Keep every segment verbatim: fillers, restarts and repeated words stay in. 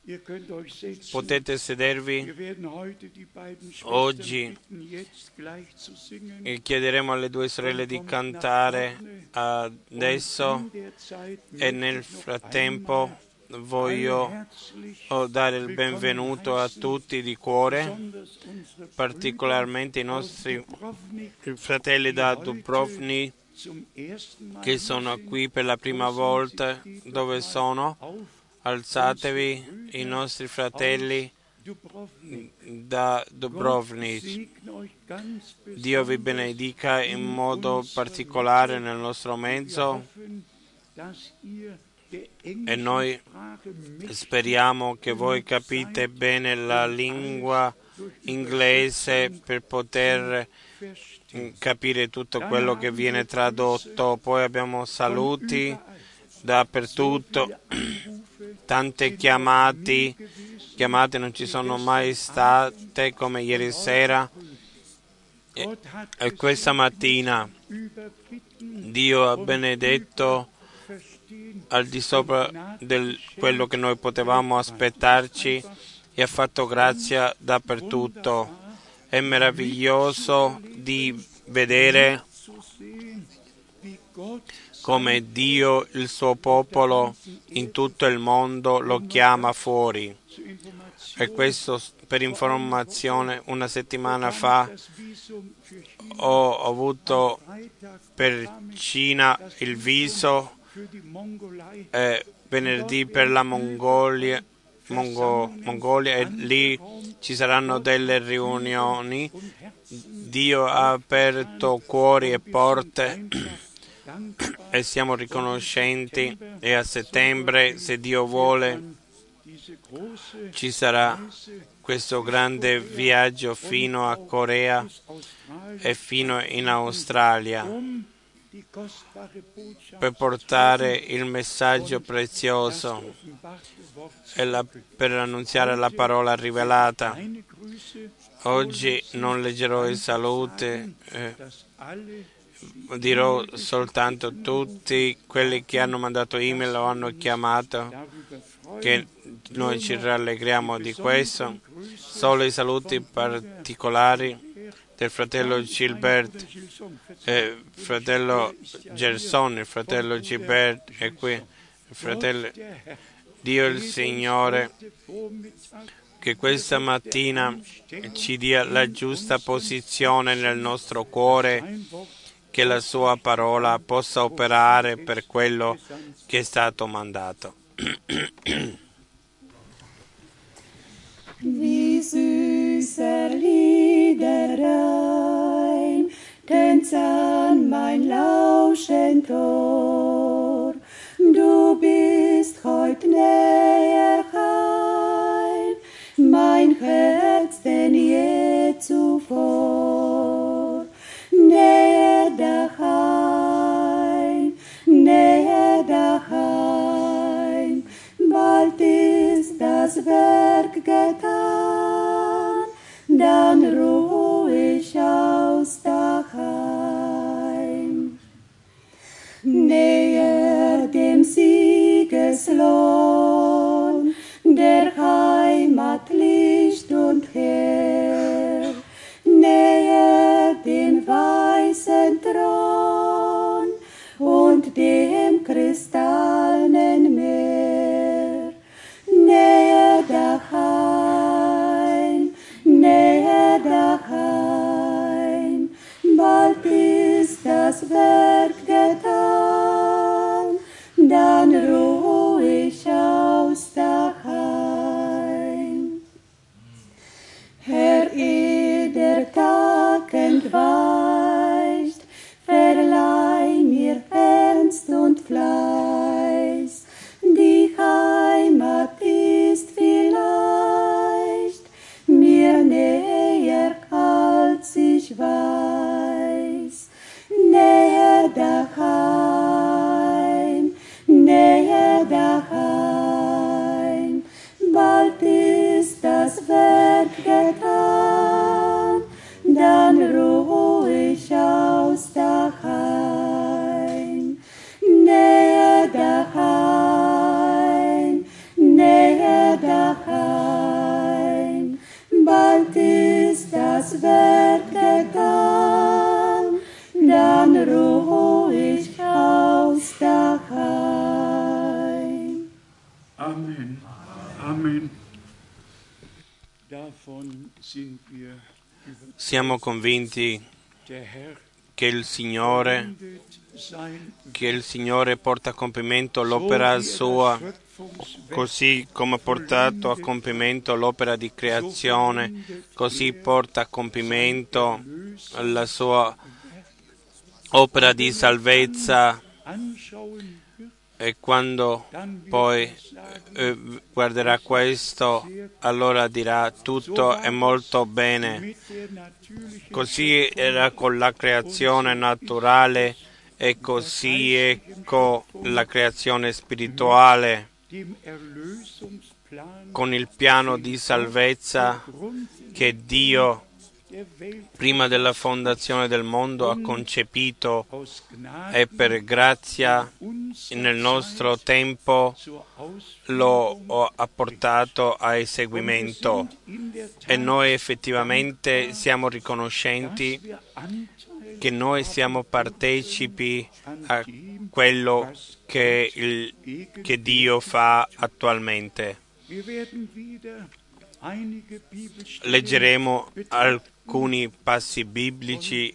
Potete sedervi. Oggi chiederemo alle due sorelle di cantare adesso e nel frattempo voglio dare il benvenuto a tutti di cuore, particolarmente i nostri fratelli da Dubrovnik che sono qui per la prima volta. Dove sono? Alzatevi, i nostri fratelli da Dubrovnik. Dio vi benedica in modo particolare nel nostro mezzo e noi speriamo che voi capite bene la lingua inglese per poter capire tutto quello che viene tradotto. Poi abbiamo saluti dappertutto, tante chiamate, chiamate non ci sono mai state come ieri sera e, e questa mattina Dio ha benedetto al di sopra di quello che noi potevamo aspettarci e ha fatto grazia dappertutto. È meraviglioso di vedere come Dio, il suo popolo in tutto il mondo lo chiama fuori. E questo per informazione, una settimana fa ho avuto per Cina il viso, eh, venerdì per la Mongolia, Mongo, Mongolia e lì ci saranno delle riunioni. Dio ha aperto cuori e porte e siamo riconoscenti e a settembre, se Dio vuole, ci sarà questo grande viaggio fino a Corea e fino in Australia per portare il messaggio prezioso e la, per annunziare la parola rivelata. Oggi non leggerò i saluti, eh, dirò soltanto tutti quelli che hanno mandato email o hanno chiamato, che noi ci rallegriamo di questo. Solo i saluti particolari del fratello Gilbert, eh, fratello Gerson, il fratello Gilbert è qui, il fratello Dio il Signore, che questa mattina ci dia la giusta posizione nel nostro cuore, che la sua parola possa operare per quello che è stato mandato. Wie süßer Liederreim tönt's an mein lauschend Ohr. Du bist heut näher heim, mein Herz denn je zuvor. Näher daheim, näher daheim, bald ist das Werk getan, dann ruh ich aus daheim. Näher dem Siegeslohn, der Heimat Licht und Heer, näher dem weißen Thron und dem kristallenen Meer. Näher daheim, näher daheim, bald ist das Werk getan, dann ruh ich aus daheim. Herr, ehe der Tag entweicht, verleih mir Ernst und Werk getan, dann ruh ich aus daheim. Amen. Amen. Davon sind wir Siamo convinti der Herr che il Signore, sein che il Signore porta a compimento l'opera sua, così come ha portato a compimento l'opera di creazione, così porta a compimento la sua opera di salvezza. anschauen wird, E quando poi eh, guarderà questo, allora dirà tutto è molto bene. mit der natürlichen Così era con la creazione naturale e così è con la creazione spirituale, dem Erlösungsplan con il piano di salvezza che Dio der Welt prima della fondazione del mondo ha concepito aus e Gnade per grazia uns nel nostro tempo zur lo Ausführung ha portato a eseguimento. in der E Tat, noi effettivamente siamo riconoscenti wir Anteil che noi siamo partecipi a quello che, il, che Dio fa attualmente. Wir werden wieder einige Bibelstellen Leggeremo alcuni passi biblici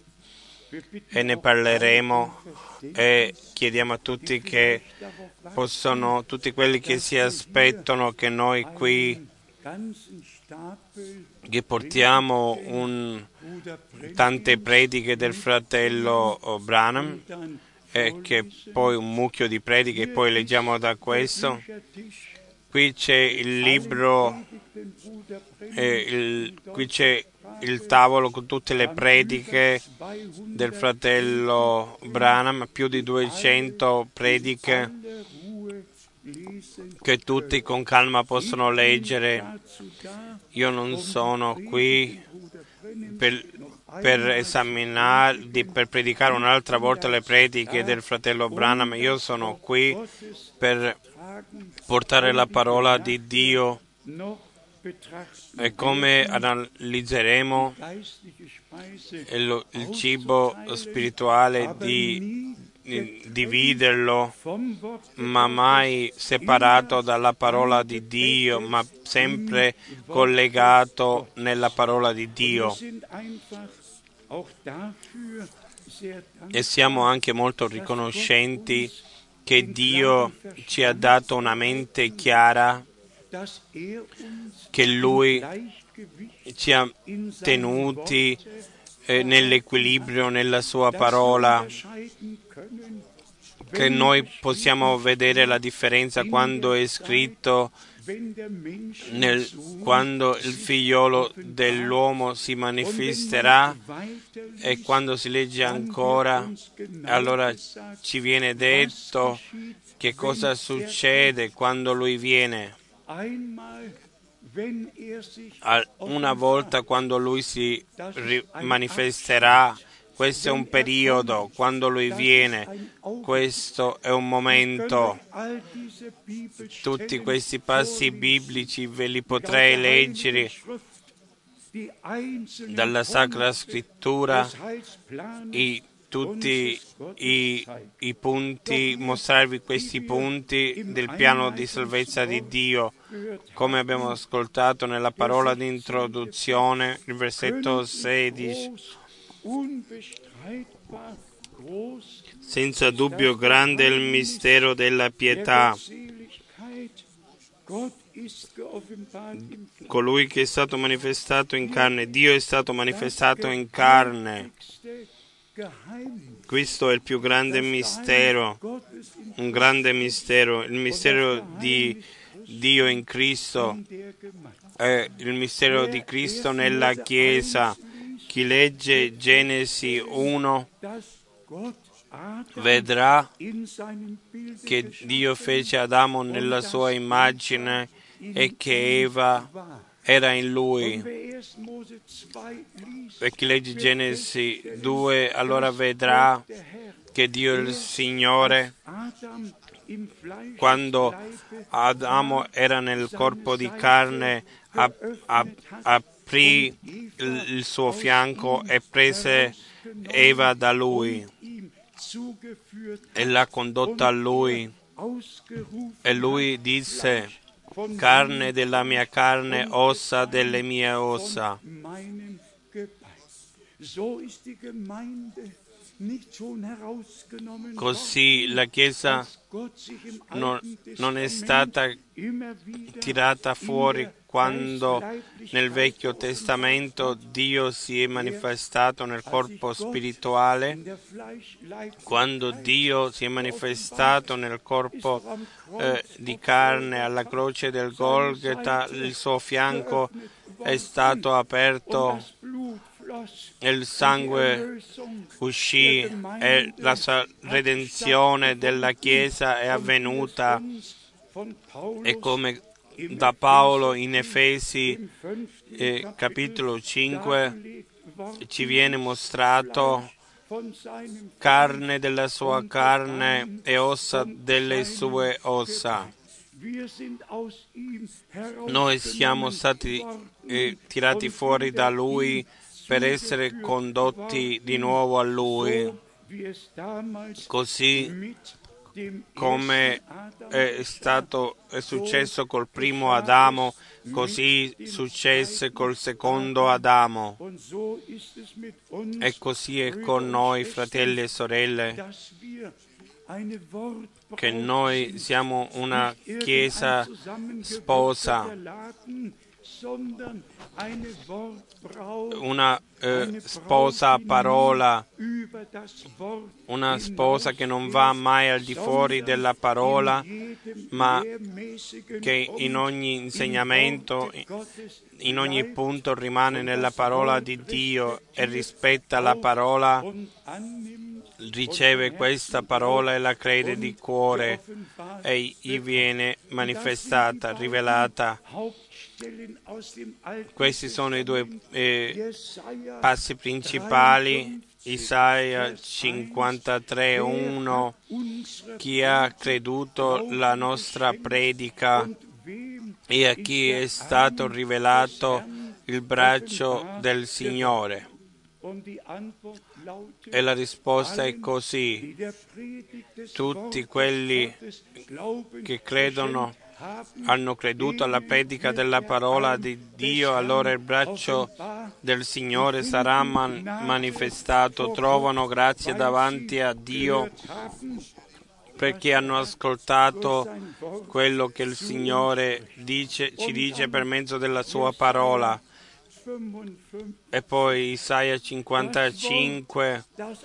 e ne parleremo e chiediamo a tutti che possono, tutti quelli che si aspettano che noi qui ganzen Stapel che portiamo un, tante prediche del fratello Branham dann e che poi un mucchio di prediche e poi leggiamo da questo. Büchertisch Qui c'è il libro, den Bruder Brennan eh, il, qui c'è il tavolo con tutte le prediche del fratello Branham, più di duecento prediche alle Ruhe lesen. che tutti con calma possono leggere. Dazu da, Io non sono qui Bruder Brennan per, per esaminare, di- per predicare un'altra volta le prediche del fratello Branham. Io sono qui per Fragen portare la parola di Dio noch betrachten. e come analizzeremo Geistliche Speise il, il cibo spirituale di, di dividerlo, vom Wort ma mai separato dalla parola di Dio, ma sempre collegato nella parola di Dio. sind einfach auch dafür sehr E siamo anche molto riconoscenti che Dio ci ha dato una mente chiara, dass er uns che Lui Gleichgewicht ci ha tenuti eh, nell'equilibrio nella sua parola, unterscheiden können, che noi possiamo vedere la differenza quando è scritto wenn der Mensch nel, quando il figliolo dell'uomo si manifesterà e quando si legge ancora, allora ci viene detto che cosa succede quando lui viene. einmal, wenn er sich Al- Una volta quando lui si ri- manifesterà, questo è un periodo, quando lui viene, questo è un momento. all diese Bibelstellen Tutti questi passi biblici ve li potrei leggere die einzelnen dalla Sacra Scrittura, des Heilsplanes i, tutti i, i punti, mostrarvi questi punti del piano di salvezza di Dio, come abbiamo ascoltato nella parola di introduzione, il versetto sedici. unbestreitbar groß Senza dubbio grande è il mistero della pietà. Seligkeit. Gott ist geoffenbart im Colui che è stato manifestato in carne, Dio è stato manifestato in carne. Geheimnis. Questo è il più grande mistero, Gottes in un grande mistero, il mistero di Dio in Cristo, der Gemeinde. è il mistero di Cristo nella Chiesa. Chi legge Genesi uno Dass Gott Adam vedrà in seinem Bild che Dio fece Adamo nella sua immagine e che Eva era in lui. Wer erst Mose zwei liest, E chi legge Genesi due allora vedrà der Herr che Dio il Signore, Adam im Fleisch quando Adamo era nel corpo di carne, ha, ha- ha aprì il, il suo fianco e prese Eva da lui e l'ha condotta a lui. E lui disse: carne della mia carne, ossa delle mie ossa. Così la Chiesa non, non è stata tirata fuori quando nel Vecchio Testamento Dio si è manifestato nel corpo spirituale, quando Dio si è manifestato nel corpo eh, di carne alla croce del Golgota, il suo fianco è stato aperto, il sangue uscì e la redenzione della Chiesa è avvenuta. E come da Paolo in Efesi eh, capitolo cinque ci viene mostrato, carne della sua carne e ossa delle sue ossa. Noi siamo stati eh, tirati fuori da Lui per essere condotti di nuovo a Lui, così come è stato è successo col primo Adamo, così successe col secondo Adamo. E così è con noi, fratelli e sorelle, che noi siamo una Chiesa sposa, una eh, sposa a parola, una sposa che non va mai al di fuori della parola, ma che in ogni insegnamento, in ogni punto rimane nella parola di Dio e rispetta la parola, riceve questa parola e la crede di cuore e gli viene manifestata, rivelata. Questi sono i due eh, passi principali. Isaia cinquantatré uno: chi ha creduto la nostra predica e a chi è stato rivelato il braccio del Signore? E la risposta è così: tutti quelli che credono hanno creduto alla predica della parola di Dio, allora il braccio del Signore sarà man- manifestato, trovano grazia davanti a Dio perché hanno ascoltato quello che il Signore dice, ci dice per mezzo della sua parola. E poi Isaia cinquantacinque,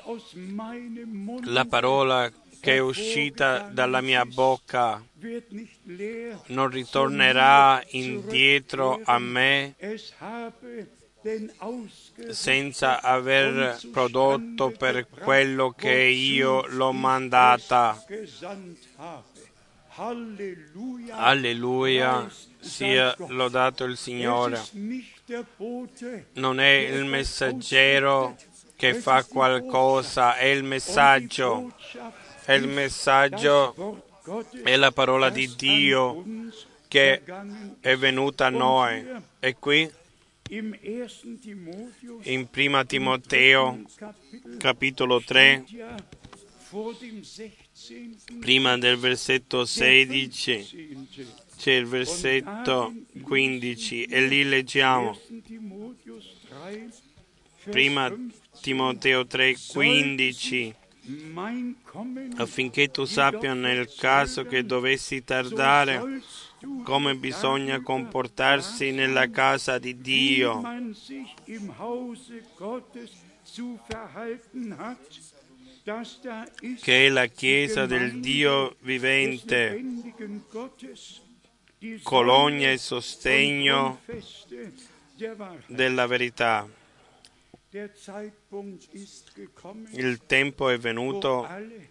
la parola che è uscita dalla mia bocca non ritornerà indietro a me senza aver prodotto per quello che io l'ho mandata. Alleluia, sia lodato il Signore. Non è il messaggero che fa qualcosa, è il messaggio. È il messaggio, è la parola di Dio che è venuta a noi. E qui, in prima Timoteo, capitolo tre, prima del versetto sedici, c'è il versetto quindici, e lì leggiamo. Prima Timoteo tre, quindici. Affinché tu sappia nel caso che dovessi tardare come bisogna comportarsi nella casa di Dio, che è la Chiesa del Dio vivente, colonia e sostegno della verità. Il tempo è venuto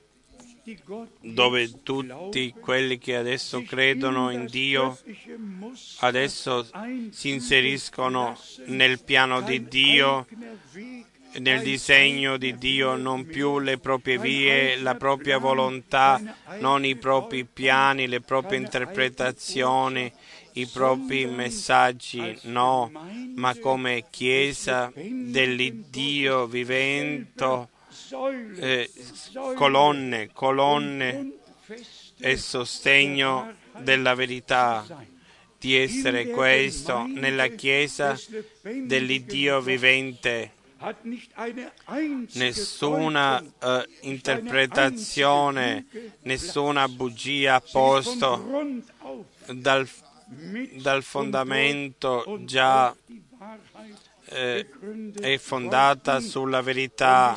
dove tutti quelli che adesso credono in Dio adesso si inseriscono nel piano di Dio, nel disegno di Dio, non più le proprie vie, la propria volontà, non i propri piani, le proprie interpretazioni, i propri messaggi, no, ma come Chiesa dell'Iddio vivente, eh, colonne, colonne e sostegno della verità, di essere questo nella Chiesa dell'Iddio vivente. Nessuna uh, interpretazione, nessuna bugia posto dal, dal fondamento già eh, è fondata sulla verità.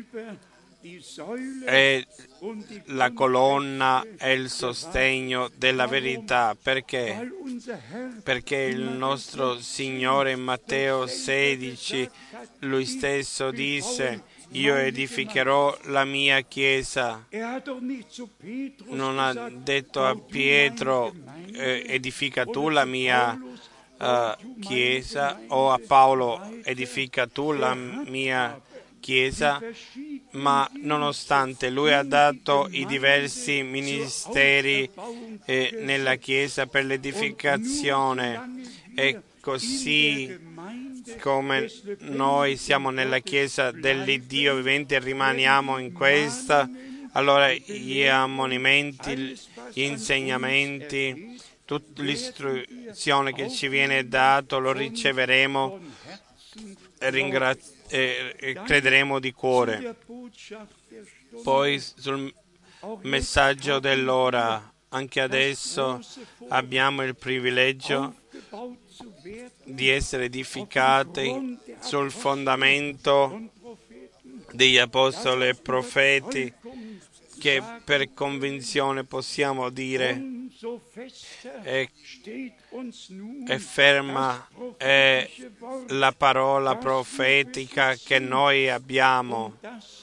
È la colonna e il sostegno della verità. Perché? Perché il nostro Signore in Matteo sedici, Lui stesso disse: io edificherò la mia Chiesa. Non ha detto a Pietro: eh, edifica tu la mia uh, Chiesa, o a Paolo: edifica tu la mia Chiesa. Ma nonostante lui ha dato i diversi ministeri eh, nella Chiesa per l'edificazione, e così come noi siamo nella Chiesa dell'Iddio vivente e rimaniamo in questa, allora gli ammonimenti, gli insegnamenti, tutta l'istruzione che ci viene dato lo riceveremo e ringraziamo e crederemo di cuore. Poi sul messaggio dell'ora, anche adesso abbiamo il privilegio di essere edificati sul fondamento degli apostoli e profeti, che per convinzione possiamo dire è, è ferma è la parola profetica che noi abbiamo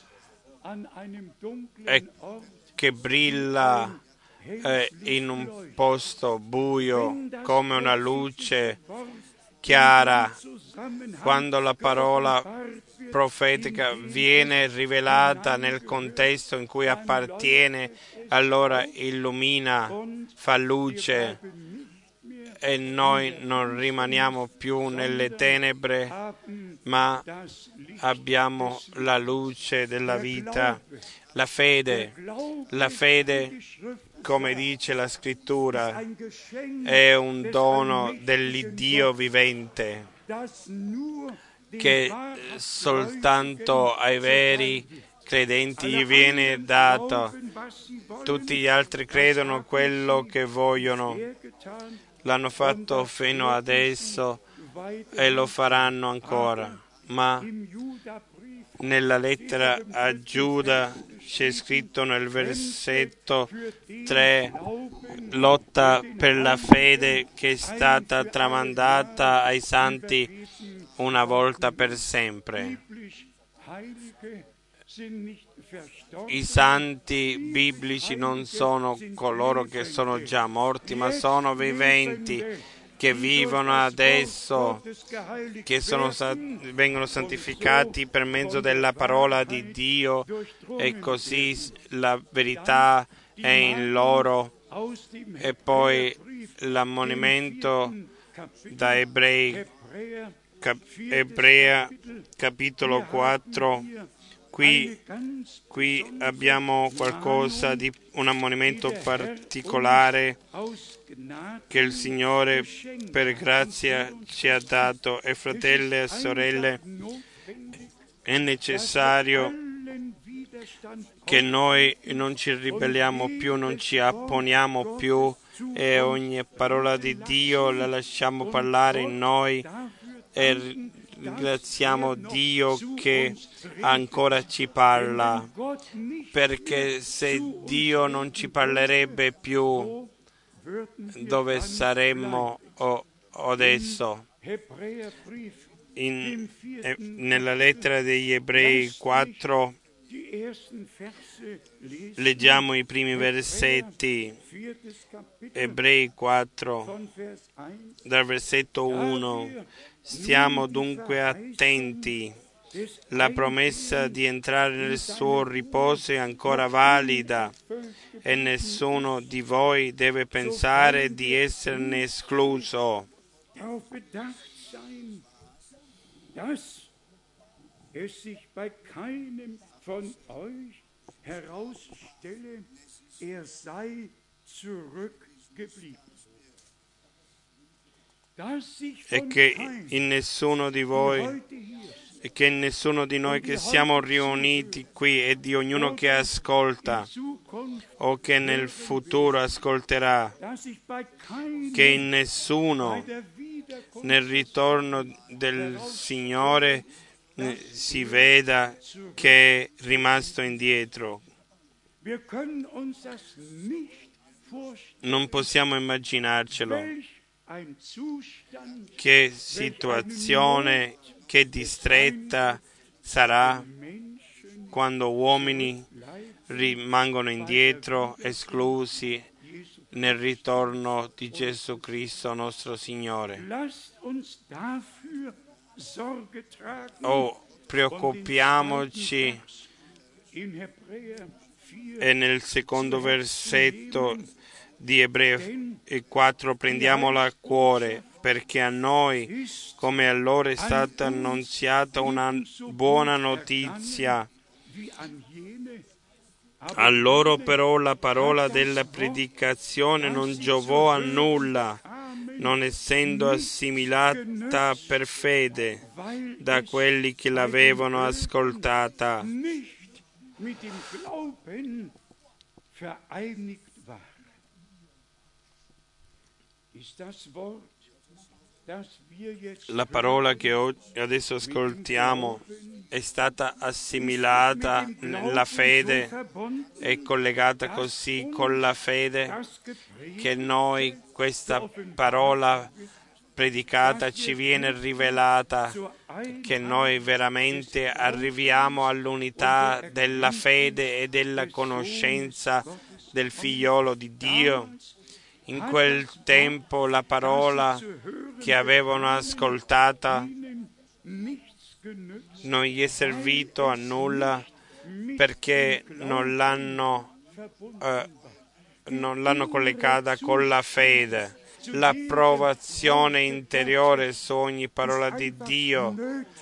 e che brilla eh, in un posto buio come una luce chiara. Quando la parola profetica viene rivelata nel contesto in cui appartiene, allora illumina, fa luce, e noi non rimaniamo più nelle tenebre, ma abbiamo la luce della vita. La fede, la fede, come dice la Scrittura, è un dono dell'Iddio vivente, che soltanto ai veri credenti gli viene dato. Tutti gli altri credono quello che vogliono. L'hanno fatto fino adesso e lo faranno ancora. Ma nella lettera a Giuda c'è scritto nel versetto tre: lotta per la fede che è stata tramandata ai santi una volta per sempre. I santi biblici non sono coloro che sono già morti, ma sono viventi, che vivono adesso, che sono, vengono santificati per mezzo della parola di Dio, e così la verità è in loro. E poi l'ammonimento da Ebrei, cap, Ebrea capitolo quattro. Qui, qui abbiamo qualcosa di un ammonimento particolare che il Signore per grazia ci ha dato. E fratelli e sorelle, è necessario che noi non ci ribelliamo più, non ci opponiamo più, e ogni parola di Dio la lasciamo parlare in noi, e ringraziamo Dio che ancora ci parla, perché se Dio non ci parlerebbe più, dove saremmo o, adesso? In, eh, nella lettera degli Ebrei quattro leggiamo i primi versetti. Ebrei quattro, dal versetto uno. Stiamo dunque attenti, La promessa di entrare nel suo riposo è ancora valida e nessuno di voi deve pensare di esserne escluso. darauf bedacht sein, dass es sich bei keinem von euch herausstelle, er sei zurückgeblieben. Dass sich E von che keinem, in nessuno di die voi heute hier e che nessuno di noi che siamo riuniti qui e di ognuno che ascolta Zukunft, o che nel futuro ascolterà, dass sich bei keinem che in bei nessuno der Wiederkunft nel ritorno del Signore eh, si veda che è rimasto indietro. wir können uns das nicht vorstellen, Non possiamo immaginarcelo. welch ein Zustand Che situazione, che distretta sarà Menschen quando uomini bleiben, rimangono indietro, esclusi Jesu. nel ritorno di Gesù Cristo nostro Signore. Lasst uns dafür Sorge tragen. Oh, preoccupiamoci In Hebräer vier, e nel secondo versetto di Ebrei quattro prendiamolo a cuore, perché a noi, come a loro, è stata annunziata una buona notizia. wie an jene, A loro però la parola della predicazione non giovò a nulla, non essendo assimilata per fede weil da es quelli che l'avevano ascoltata. nicht mit dem Glauben vereinigt war. Ist das Wort, das wir jetzt La parola che o- adesso ascoltiamo è stata assimilata nella fede, è collegata così con la fede das geprägt, che noi questa parola predicata ci viene rivelata, che noi veramente arriviamo all'unità della fede e della conoscenza del figliolo di Dio. In quel tempo la parola che avevano ascoltata nichts genützt, non gli è servito a nulla perché non l'hanno, eh, non l'hanno collegata con la fede. L'approvazione interiore su ogni parola di Dio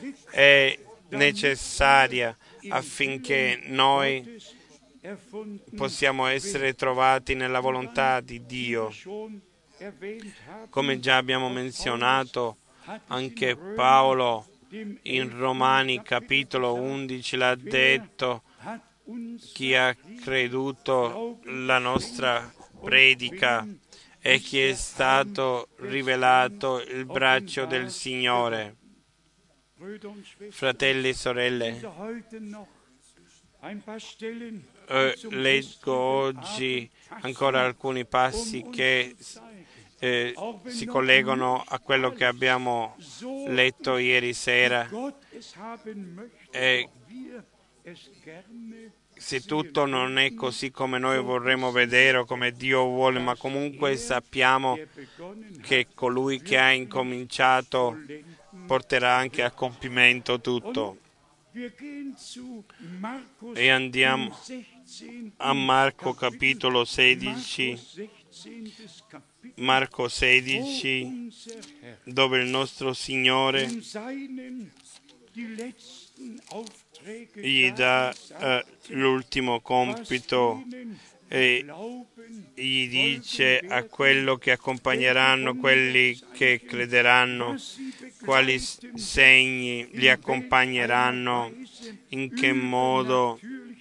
è necessaria affinché noi erfunden, possiamo essere trovati nella volontà di Dio. schon erwähnt haben, Come già abbiamo menzionato, anche Paolo in Romani capitolo undici l'ha detto: hat uns chi ha creduto la nostra predica e chi è stato rivelato il braccio del Signore. Brüder und Schwestern, Fratelli e sorelle, heute noch ein paar Stellen eh, zum leggo oggi ancora alcuni passi che eh, si collegano a quello che abbiamo letto ieri sera. Gott es haben möchte, E wir es gerne se tutto non è così come noi vorremmo vedere o come Dio vuole, ma comunque sappiamo der begonnen hat, che colui che ha incominciato porterà anche a compimento tutto. wir gehen zu Markus E andiamo sechzehn, a Marco capitolo sedici, sechzehntes Kapitel, Marco sedici, unser Herr dove il nostro Signore in seinen die letzten Aufträge gli dà eh, l'ultimo compito e glauben, gli dice a quello che accompagneranno quelli che crederanno quali s- segni li accompagneranno, in che modo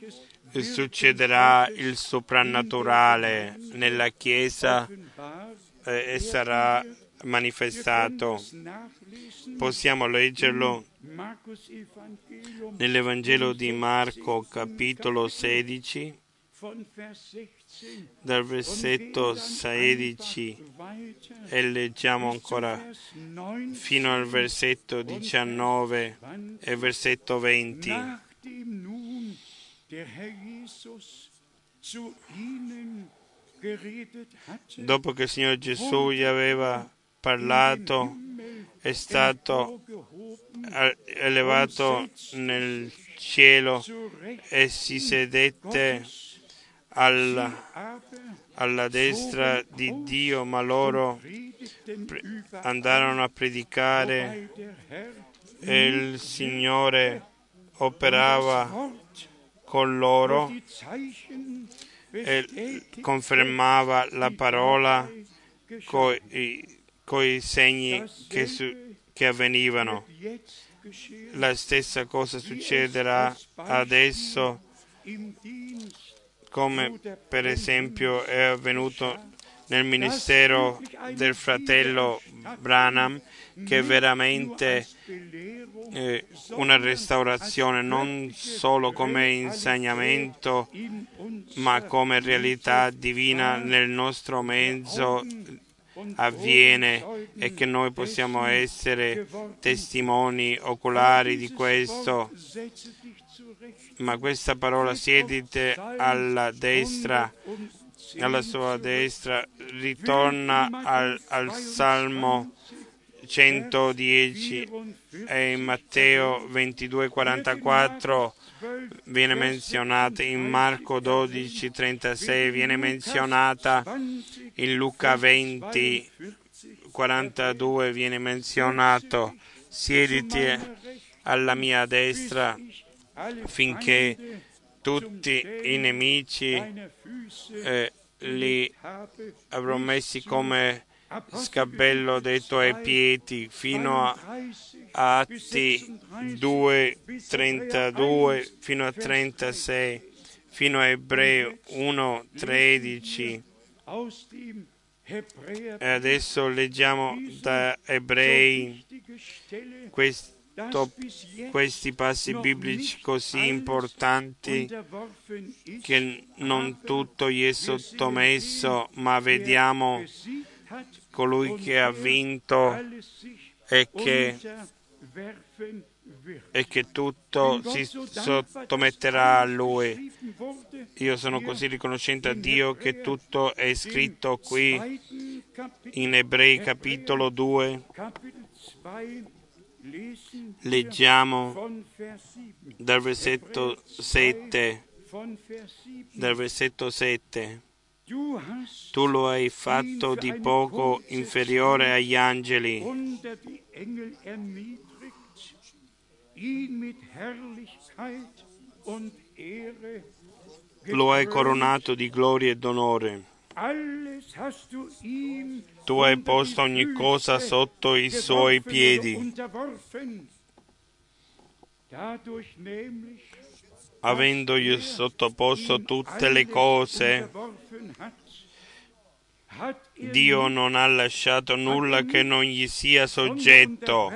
succederà il soprannaturale nella Chiesa eh, e sarà manifestato. Possiamo leggerlo Markus Evangelium nell'Evangelo di Marco capitolo sedici, von Vers sechzehn dal versetto sedici, weiter e leggiamo ancora Vers neun, fino al versetto diciannove e versetto venti. nachdem nun der Herr Jesus zu ihnen geredet hatte, Dopo che il Signore Gesù gli aveva parlato, è stato elevato nel cielo e si sedette alla, alla destra di Dio, ma loro pre- andarono a predicare e il Signore operava con loro e confermava la parola coi, coi segni che, su, che avvenivano. La stessa cosa succederà adesso, come per esempio è avvenuto nel ministero del fratello Branham, che è veramente eh, una restaurazione non solo come insegnamento, ma come realtà divina nel nostro mezzo avviene, e che noi possiamo essere testimoni oculari di questo. Ma questa parola siediti alla destra, alla sua destra, ritorna al, al Salmo centodieci e in Matteo ventidue quarantaquattro viene menzionata, in Marco dodici trentasei viene menzionata, in Luca venti quarantadue viene menzionato: siediti alla mia destra finché tutti i nemici eh, li avrò messi come sgabello dei tuoi piedi, fino a Atti due trentadue fino a trentasei, fino a Ebrei uno tredici. E adesso leggiamo da Ebrei questo, questi passi biblici così importanti, che non tutto gli è sottomesso, ma vediamo colui che ha vinto e che, e che tutto si sottometterà a Lui. Io sono così riconoscente a Dio che tutto è scritto qui in Ebrei capitolo due. Leggiamo dal versetto sette. Dal versetto sette. Tu lo hai fatto di poco inferiore agli angeli, lo hai coronato di gloria ed onore. Tu hai posto ogni cosa sotto i suoi piedi. Avendogli sottoposto tutte le cose, Dio non ha lasciato nulla che non gli sia soggetto.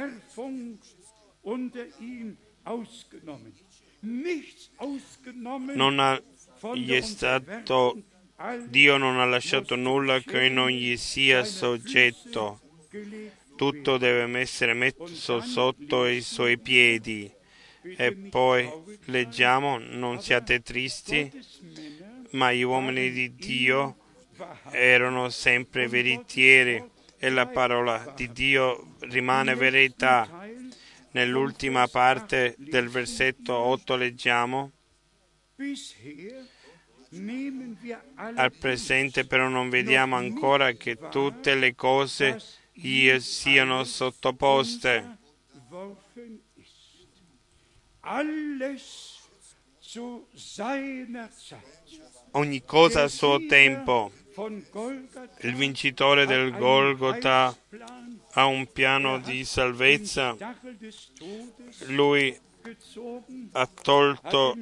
Non ha, gli è stato, Dio non ha lasciato nulla che non gli sia soggetto. Tutto deve essere messo sotto i suoi piedi. E poi leggiamo: non siate tristi, ma gli uomini di Dio erano sempre veritieri, e la parola di Dio rimane verità. Nell'ultima parte del versetto otto leggiamo: al presente però non vediamo ancora che tutte le cose gli siano sottoposte. Ogni cosa a suo tempo. Il vincitore del Golgota ha un piano di salvezza. Lui ha tolto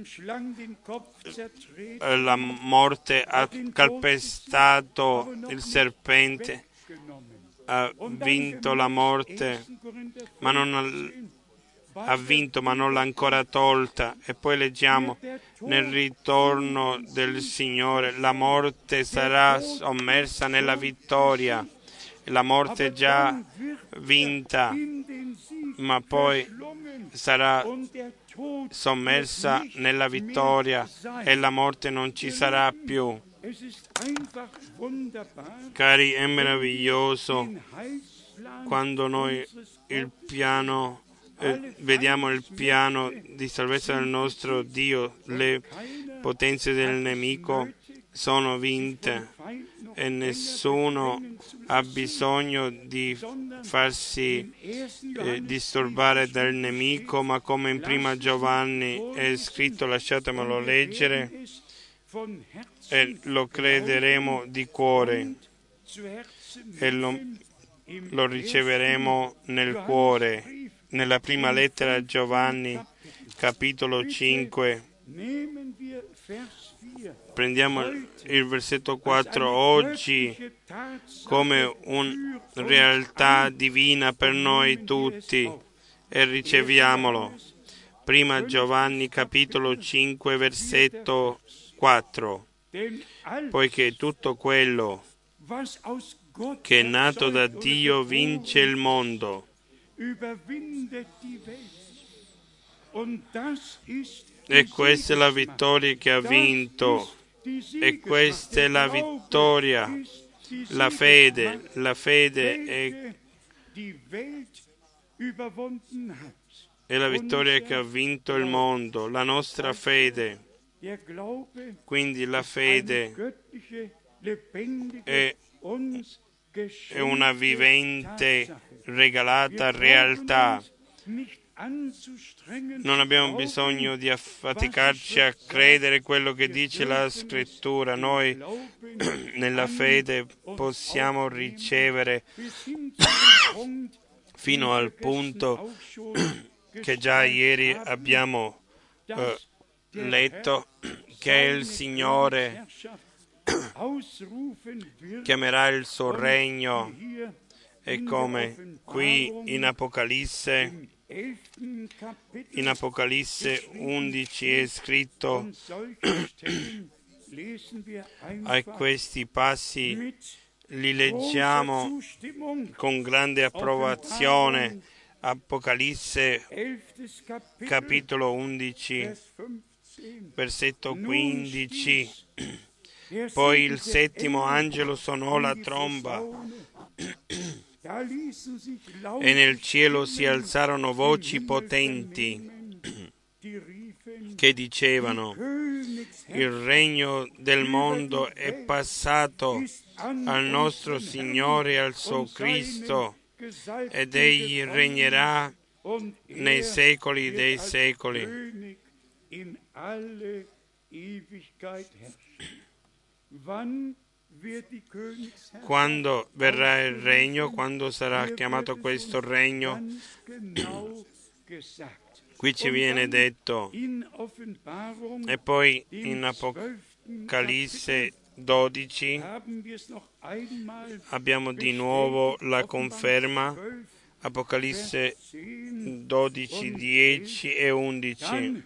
la morte, ha calpestato il serpente, ha vinto la morte, ma non ha ha vinto ma non l'ha ancora tolta. E poi leggiamo: nel ritorno del Signore la morte sarà sommersa nella vittoria. La morte è già vinta, ma poi sarà sommersa nella vittoria e la morte non ci sarà più. Cari, è meraviglioso quando noi il piano eh, vediamo il piano di salvezza del nostro Dio, le potenze del nemico sono vinte e nessuno ha bisogno di farsi eh, disturbare dal nemico, ma come in prima Giovanni è scritto, lasciatemelo leggere, e lo crederemo di cuore e lo, lo riceveremo nel cuore. Nella prima lettera a Giovanni, capitolo cinque, prendiamo il versetto quattro, oggi come una realtà divina per noi tutti, e riceviamolo. Prima Giovanni, capitolo cinque, versetto quattro, poiché tutto quello che è nato da Dio vince il mondo. E questa è la vittoria che ha vinto, e questa è la vittoria, la fede, la fede è, è la vittoria che ha vinto il mondo, la nostra fede. Quindi la fede è, è una vivente, regalata realtà. Non abbiamo bisogno di affaticarci a credere quello che dice la Scrittura. Noi nella fede possiamo ricevere fino al punto che già ieri abbiamo eh, letto, che il Signore chiamerà il suo regno, e come qui in Apocalisse in Apocalisse undici è scritto, a questi passi li leggiamo con grande approvazione. Apocalisse capitolo undici, versetto quindici. Poi il settimo angelo suonò la tromba e nel cielo si alzarono voci potenti che dicevano: il regno del mondo è passato al nostro Signore e al suo Cristo, ed egli regnerà nei secoli dei secoli. Quando verrà il regno? Quando sarà chiamato questo regno? Qui ci viene detto, e poi in Apocalisse dodici abbiamo di nuovo la conferma, Apocalisse dodici, dieci e undici.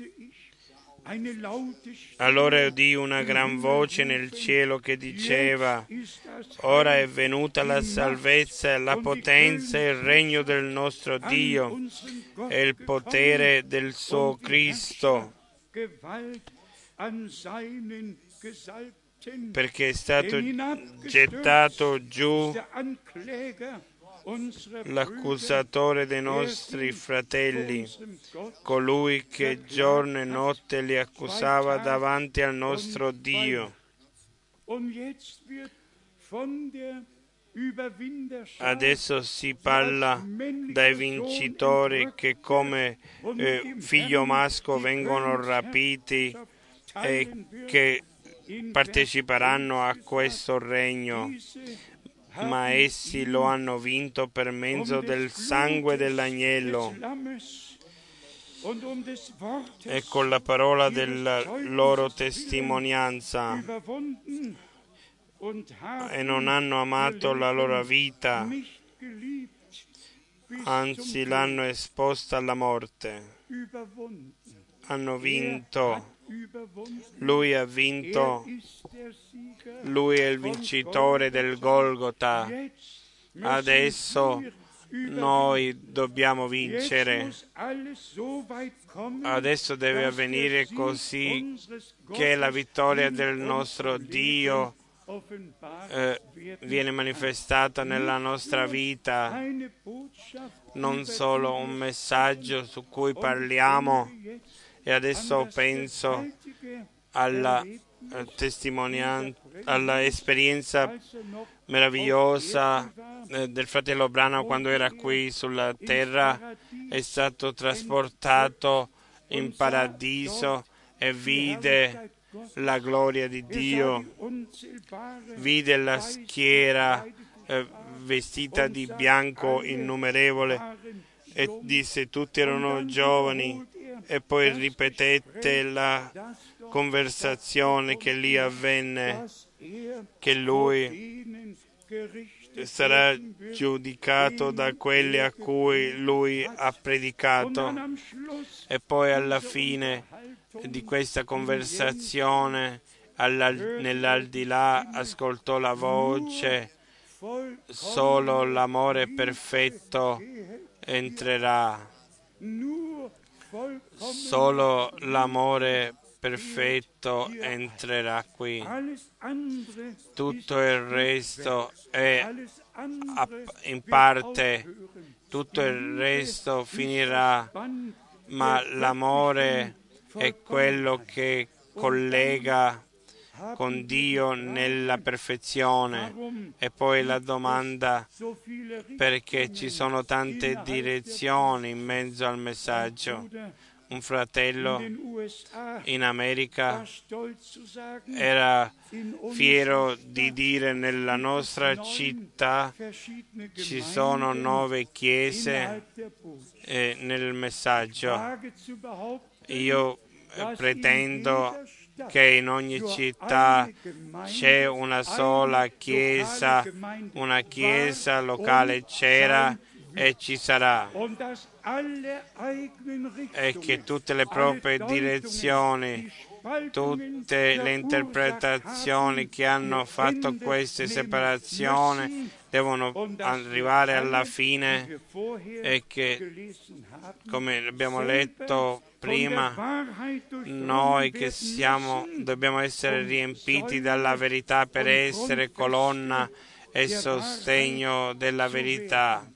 Allora udì una gran voce nel cielo che diceva: ora è venuta la salvezza, la potenza e il regno del nostro Dio e il potere del suo Cristo, perché è stato gettato giù l'accusatore dei nostri fratelli, colui che giorno e notte li accusava davanti al nostro Dio. Adesso si parla dai vincitori che come eh, figlio masco vengono rapiti e che parteciperanno a questo regno, ma essi lo hanno vinto per mezzo del sangue dell'agnello e con la parola della loro testimonianza, e non hanno amato la loro vita, anzi l'hanno esposta alla morte. Hanno vinto. Lui ha vinto. Lui è il vincitore del Golgota. Adesso noi dobbiamo vincere. Adesso deve avvenire così che la vittoria del nostro Dio eh, viene manifestata nella nostra vita, non solo un messaggio su cui parliamo. E adesso penso alla eh, testimonianza, alla esperienza meravigliosa eh, del fratello Branham quando era qui sulla terra. È stato trasportato in paradiso e vide la gloria di Dio, vide la schiera eh, vestita di bianco innumerevole e disse tutti erano giovani, e poi ripetette la conversazione che lì avvenne, che lui sarà giudicato da quelli a cui lui ha predicato. E poi alla fine di questa conversazione, nell'aldilà, ascoltò la voce: solo l'amore perfetto entrerà. Solo l'amore perfetto entrerà qui. Tutto il resto è in parte, tutto il resto finirà, ma l'amore è quello che collega con Dio nella perfezione. E poi la domanda: perché ci sono tante direzioni in mezzo al messaggio? Un fratello in America era fiero di dire: nella nostra città ci sono nove chiese eh, nel messaggio. Io eh, pretendo che in ogni città c'è una sola chiesa, una chiesa locale c'era e ci sarà, e che tutte le proprie direzioni, tutte le interpretazioni che hanno fatto queste separazioni devono arrivare alla fine, e che, come abbiamo letto prima, noi che siamo dobbiamo essere riempiti dalla verità per essere colonna e sostegno della verità.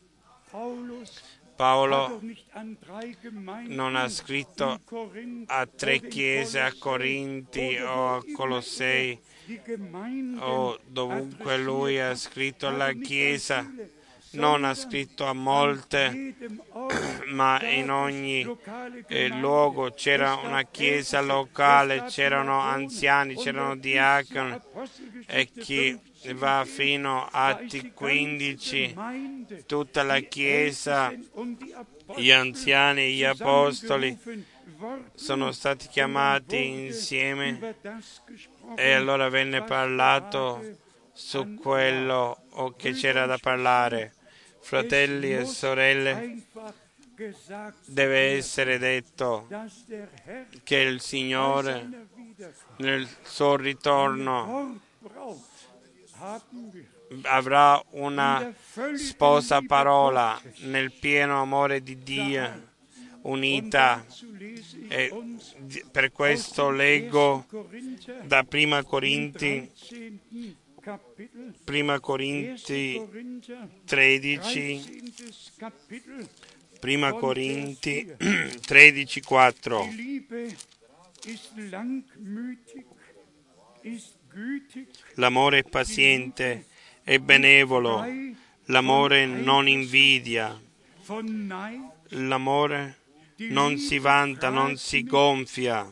Paolo non ha scritto a tre chiese, a Corinti o a Colossei o dovunque. Lui ha scritto alla chiesa, non ha scritto a molte, ma in ogni eh, luogo c'era una chiesa locale, c'erano anziani, c'erano diaconi, e chi va fino a Atti quindici, tutta la chiesa, gli anziani e gli apostoli sono stati chiamati insieme, e allora venne parlato su quello che c'era da parlare. Fratelli e sorelle, deve essere detto che il Signore nel suo ritorno avrà una sposa parola nel pieno amore di Dio, unita, e per questo leggo da Prima Corinti Prima Corinti tredici, Prima Corinti tredici, quattro. L'amore è paziente e benevolo, l'amore non invidia, l'amore non si vanta, non si gonfia.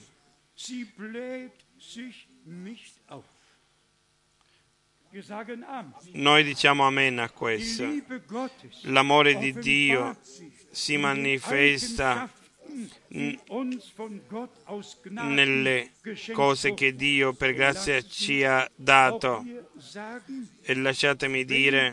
Noi diciamo amen a questo. L'amore di Dio si manifesta nelle cose che Dio per grazia ci ha dato, e lasciatemi dire,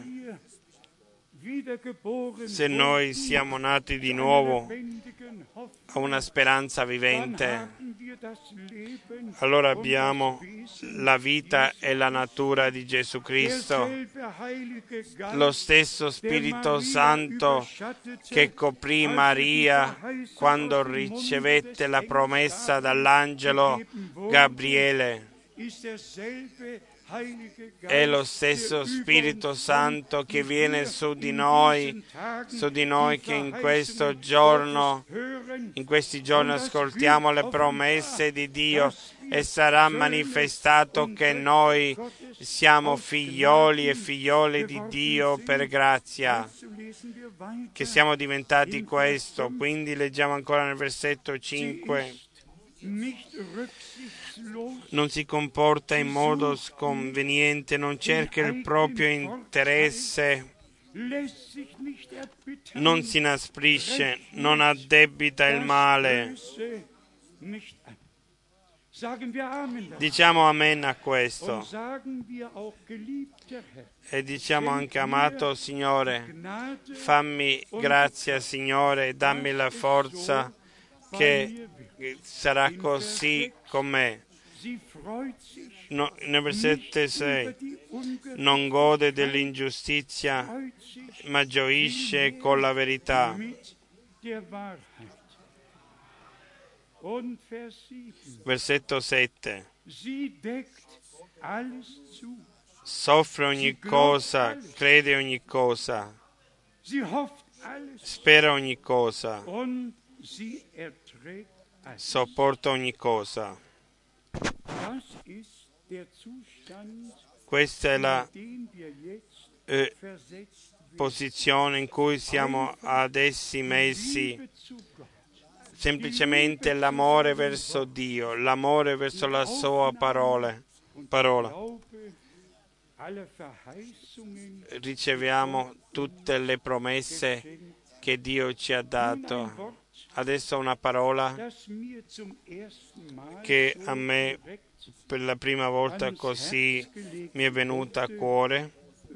se noi siamo nati di nuovo a una speranza vivente, allora abbiamo la vita e la natura di Gesù Cristo, lo stesso Spirito Santo che coprì Maria quando ricevette la promessa dall'angelo Gabriele. è lo stesso Spirito Santo che viene su di noi, su di noi che in questo giorno, in questi giorni ascoltiamo le promesse di Dio e sarà manifestato che noi siamo figlioli e figlioli di Dio per grazia, che siamo diventati questo. Quindi leggiamo ancora nel versetto cinque. Non si comporta in modo sconveniente, non cerca il proprio interesse, non si inasprisce, non addebita il male. Diciamo amen a questo e diciamo anche: amato Signore, fammi grazia, Signore, dammi la forza che sarà così con me. No, nel versetto sei, non gode dell'ingiustizia, ma gioisce con la verità. Versetto sette. Soffre ogni cosa, crede ogni cosa, spera ogni cosa, sopporta ogni cosa. Questa è la eh, posizione in cui siamo adesso messi. Semplicemente l'amore verso Dio, l'amore verso la sua parola. parola. Riceviamo tutte le promesse che Dio ci ha dato. Adesso una parola che a me per la prima volta così mi è venuta a cuore.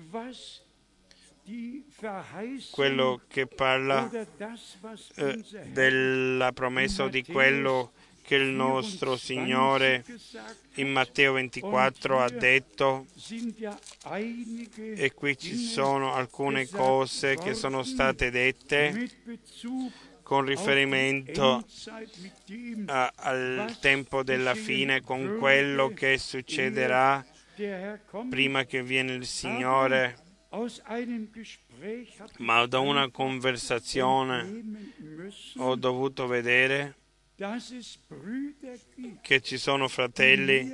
Quello che parla eh, della promessa di quello che il nostro Signore in Matteo ventiquattro ha detto, e qui ci sono alcune cose che sono state dette con riferimento a, al tempo della fine, con quello che succederà prima che viene il Signore. Ma da una conversazione ho dovuto vedere che ci sono fratelli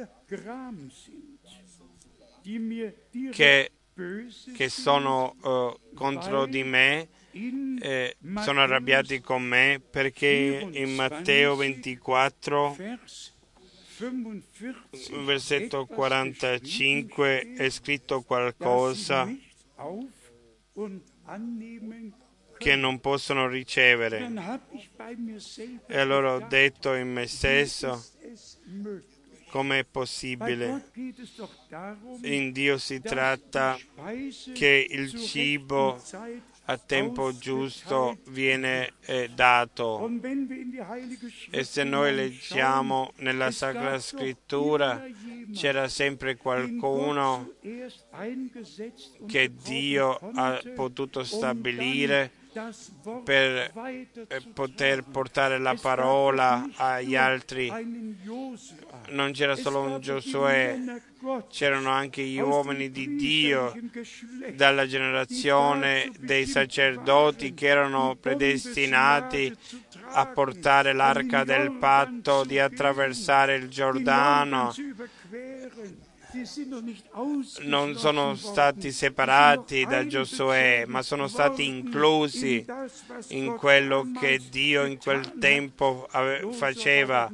che, che sono uh, contro di me, eh, sono arrabbiati con me perché in Matteo ventiquattro, versetto quarantacinque, è scritto qualcosa che non possono ricevere. E allora ho detto in me stesso: com'è possibile? In Dio si tratta che il cibo a tempo giusto viene eh, dato. E se noi leggiamo nella Sacra Scrittura, c'era sempre qualcuno che Dio ha potuto stabilire per eh, poter portare la parola agli altri. Non c'era solo un Giosuè, c'erano anche gli uomini di Dio dalla generazione dei sacerdoti che erano predestinati a portare l'arca del patto, di attraversare il Giordano. Non sono stati separati da Giosuè, ma sono stati inclusi in quello che Dio in quel tempo faceva.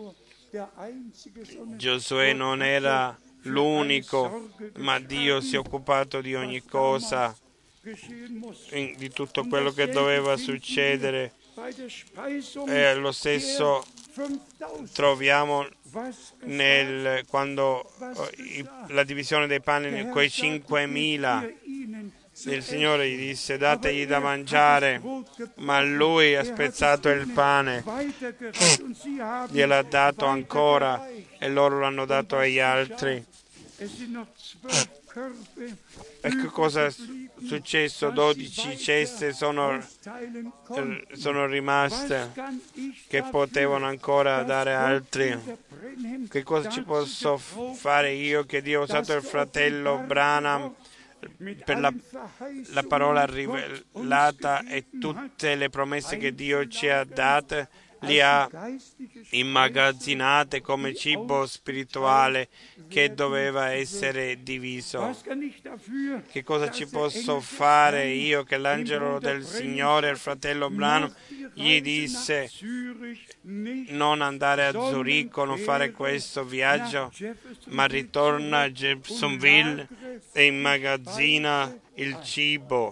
Giosuè non era l'unico, ma Dio si è occupato di ogni cosa, di tutto quello che doveva succedere. E lo stesso troviamo nel, quando la divisione dei pani, quei cinquemila, il Signore gli disse: dategli da mangiare, ma lui ha spezzato il pane, gliel'ha dato ancora e loro l'hanno dato agli altri. Ecco cosa è successo, dodici ceste sono, sono rimaste che potevano ancora dare altri. Che cosa ci posso fare io che Dio ha usato il fratello Branham per la, la parola rivelata e tutte le promesse che Dio ci ha date, li ha immagazzinate come cibo spirituale che doveva essere diviso. Che cosa ci posso fare io che l'angelo del Signore, il fratello Branham, gli disse non andare a Zurigo, non fare questo viaggio, ma ritorna a Jeffersonville e immagazzina il cibo.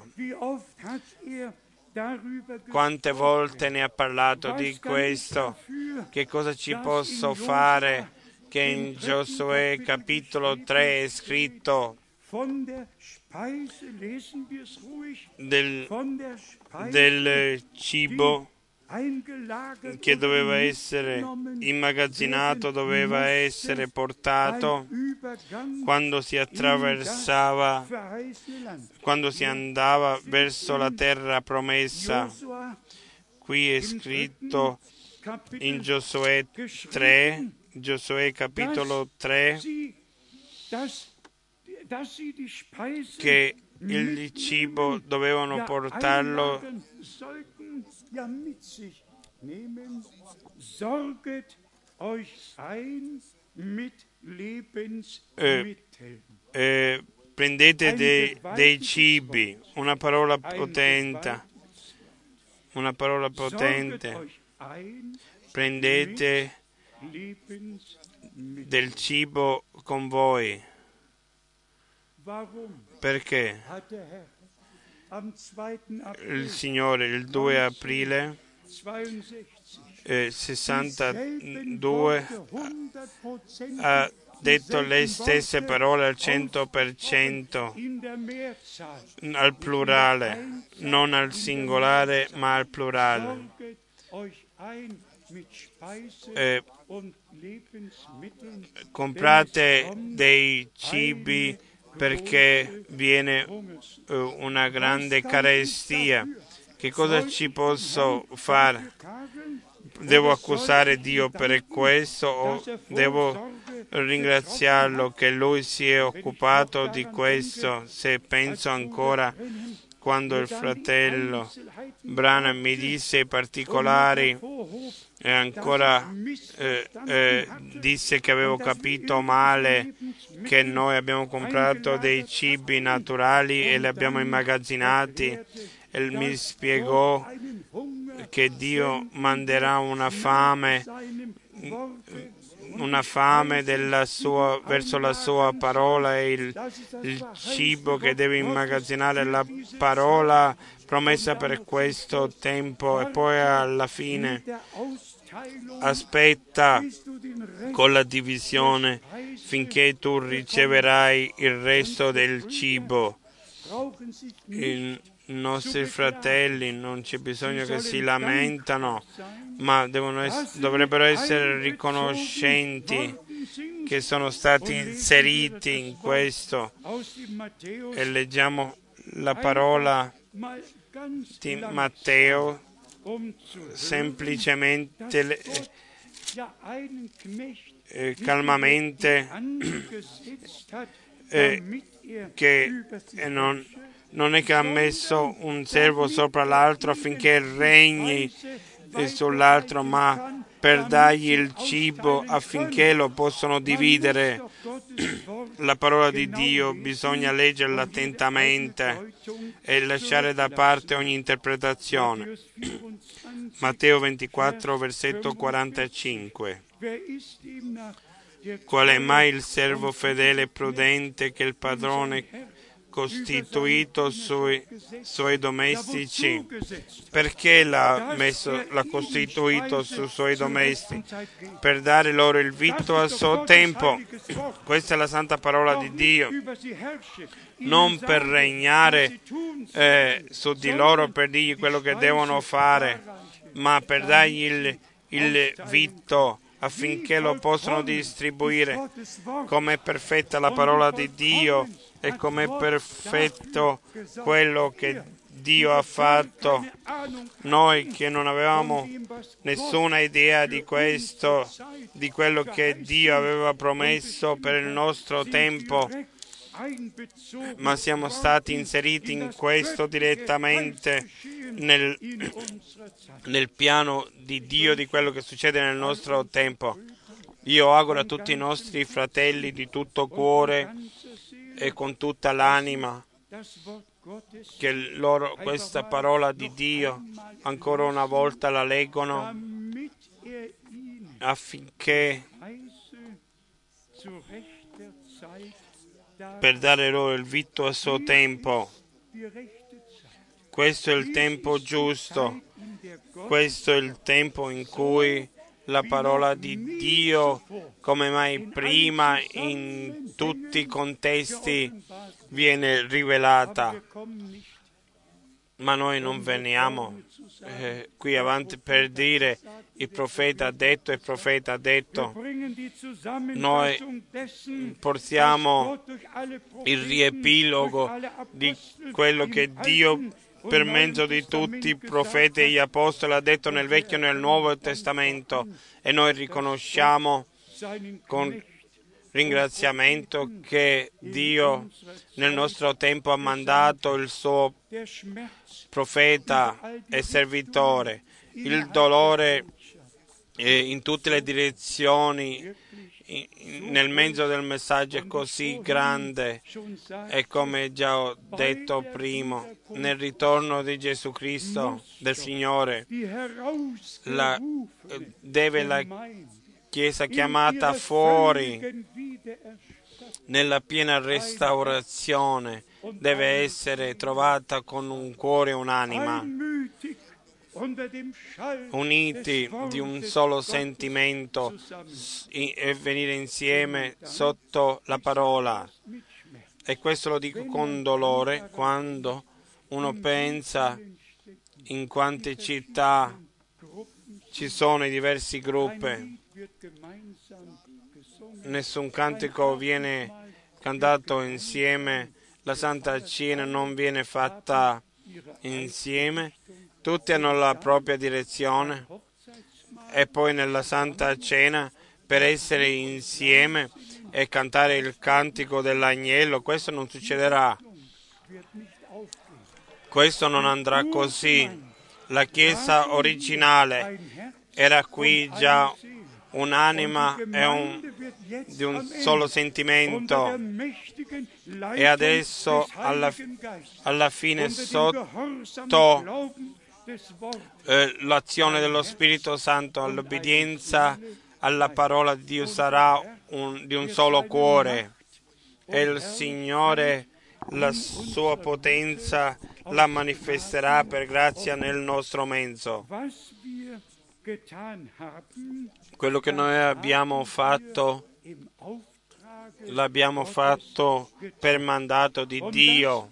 Quante volte ne ha parlato di questo? Che cosa ci posso fare? Che in Giosuè capitolo tre è scritto del, del cibo che doveva essere immagazzinato, doveva essere portato quando si attraversava, quando si andava verso la terra promessa. Qui è scritto in Giosuè tre, Giosuè capitolo tre, che il cibo dovevano portarlo eh, eh, prendete dei, dei cibi, una parola potente, una parola potente, prendete del cibo con voi. Perché il Signore il due aprile eh, sessantadue ha detto le stesse parole al cento per cento al plurale, non al singolare ma al plurale. Eh, comprate dei cibi perché viene uh, una grande carestia. Che cosa ci posso fare? Devo accusare Dio per questo o devo ringraziarlo che Lui si è occupato di questo? Se penso ancora quando il fratello Branham mi disse i particolari e ancora eh, eh, disse che avevo capito male, che noi abbiamo comprato dei cibi naturali e li abbiamo immagazzinati, e mi spiegò che Dio manderà una fame, una fame della sua, verso la sua parola e il, il cibo che deve immagazzinare la parola promessa per questo tempo, e poi alla fine aspetta con la divisione finché tu riceverai il resto del cibo. I nostri fratelli non c'è bisogno che si lamentano, ma devono ess- dovrebbero essere riconoscenti che sono stati inseriti in questo. E leggiamo la parola di Matteo semplicemente, eh, calmamente, eh, che eh, non, non è che ha messo un servo sopra l'altro affinché regni eh, sull'altro, ma per dargli il cibo affinché lo possano dividere. La parola di Dio bisogna leggerla attentamente e lasciare da parte ogni interpretazione. Matteo ventiquattro, versetto quarantacinque. Qual è mai il servo fedele e prudente che il padrone costituito sui suoi domestici? Perché l'ha messo, l'ha costituito sui suoi domestici? Per dare loro il vitto a suo tempo. Questa è la santa parola di Dio. Non per regnare eh, su di loro, per dirgli quello che devono fare, ma per dargli il, il vitto affinché lo possano distribuire. Com'è perfetta la parola di Dio e com'è perfetto quello che Dio ha fatto. Noi che non avevamo nessuna idea di questo, di quello che Dio aveva promesso per il nostro tempo, ma siamo stati inseriti in questo direttamente nel, nel piano di Dio di quello che succede nel nostro tempo. Io auguro a tutti i nostri fratelli di tutto cuore e con tutta l'anima che loro questa parola di Dio ancora una volta la leggono affinché per dare loro il vitto a suo tempo. Questo è il tempo giusto, questo è il tempo in cui la parola di Dio, come mai prima in tutti i contesti, viene rivelata. Ma noi non veniamo eh, qui avanti per dire il profeta ha detto, il profeta ha detto. Noi portiamo il riepilogo di quello che Dio per mezzo di tutti i profeti e gli apostoli ha detto nel Vecchio e nel Nuovo Testamento, e noi riconosciamo con ringraziamento che Dio nel nostro tempo ha mandato il suo profeta e servitore. Il dolore eh, in tutte le direzioni nel mezzo del messaggio è così grande, e come già ho detto prima, nel ritorno di Gesù Cristo, del Signore, la, deve la Chiesa chiamata fuori nella piena restaurazione deve essere trovata con un cuore e un'anima uniti di un solo sentimento e venire insieme sotto la parola. E questo lo dico con dolore quando uno pensa in quante città ci sono i diversi gruppi. Nessun cantico viene cantato insieme, la Santa Cena non viene fatta insieme, tutti hanno la propria direzione, e poi nella Santa Cena per essere insieme e cantare il cantico dell'agnello, questo non succederà. Questo non andrà così. La Chiesa originale era qui già un'anima e un, di un solo sentimento, e adesso alla, alla fine sotto eh, l'azione dello Spirito Santo, all'obbedienza alla parola di Dio sarà un, di un solo cuore, e il Signore la sua potenza la manifesterà per grazia nel nostro mezzo. Quello che noi abbiamo fatto, l'abbiamo fatto per mandato di Dio,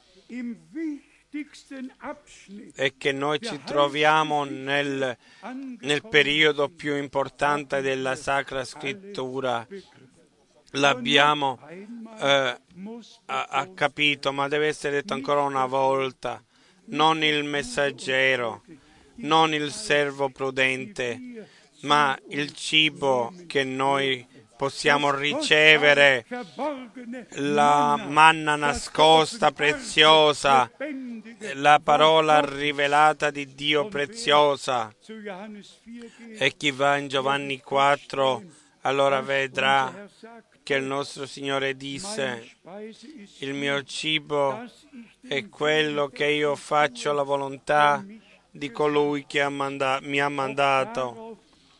e che noi ci troviamo nel, nel periodo più importante della Sacra Scrittura. L'abbiamo eh, ha, ha capito, ma deve essere detto ancora una volta: non il messaggero, non il servo prudente, ma il cibo che noi possiamo ricevere, la manna nascosta preziosa, la parola rivelata di Dio preziosa. E chi va in Giovanni quattro allora vedrà che il nostro Signore disse: il mio cibo è quello che io faccio la volontà di colui che ha manda- mi ha mandato.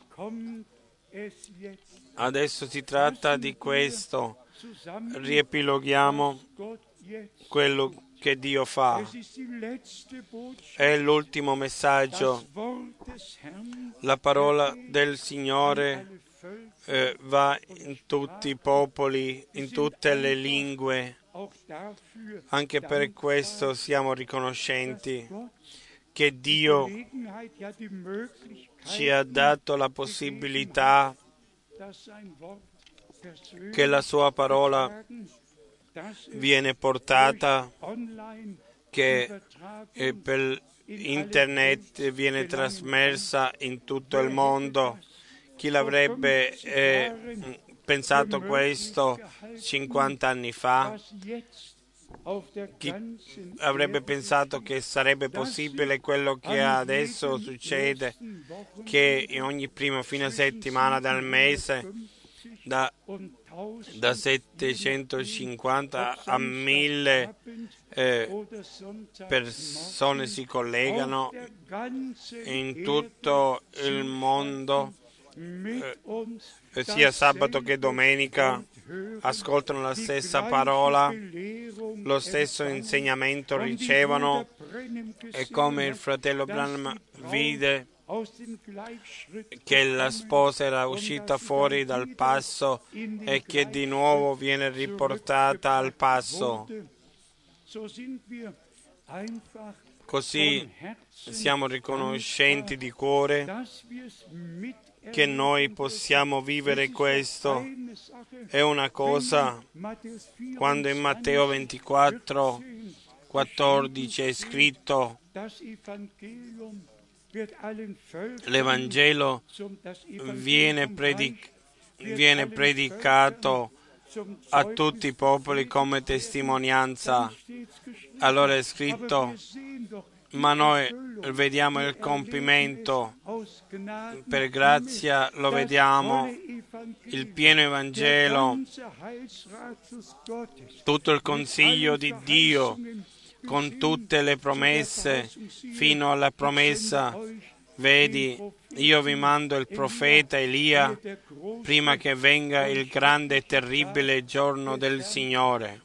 Adesso si tratta di questo. Riepiloghiamo quello che Dio fa. È l'ultimo messaggio. La parola del Signore eh, va in tutti i popoli, in tutte le lingue. Anche per questo siamo riconoscenti che Dio ci ha dato la possibilità che la sua parola viene portata, che eh, per internet viene trasmessa in tutto il mondo. Chi l'avrebbe eh, pensato questo cinquanta anni fa? Chi avrebbe pensato che sarebbe possibile quello che adesso succede, che in ogni primo fine settimana del mese da, da settecentocinquanta a mille eh, persone si collegano in tutto il mondo, eh, sia sabato che domenica, ascoltano la stessa parola, lo stesso insegnamento ricevono, e come il fratello Branham vide che la sposa era uscita fuori dal passo e che di nuovo viene riportata al passo. Così siamo riconoscenti di cuore che noi possiamo vivere questo. È una cosa, quando in Matteo ventiquattro, quattordici è scritto: l'Evangelo viene, predic- viene predicato a tutti i popoli come testimonianza. Allora è scritto, ma noi vediamo il compimento, per grazia lo vediamo, il pieno Evangelo, tutto il consiglio di Dio, con tutte le promesse, fino alla promessa: vedi, io vi mando il profeta Elia prima che venga il grande e terribile giorno del Signore.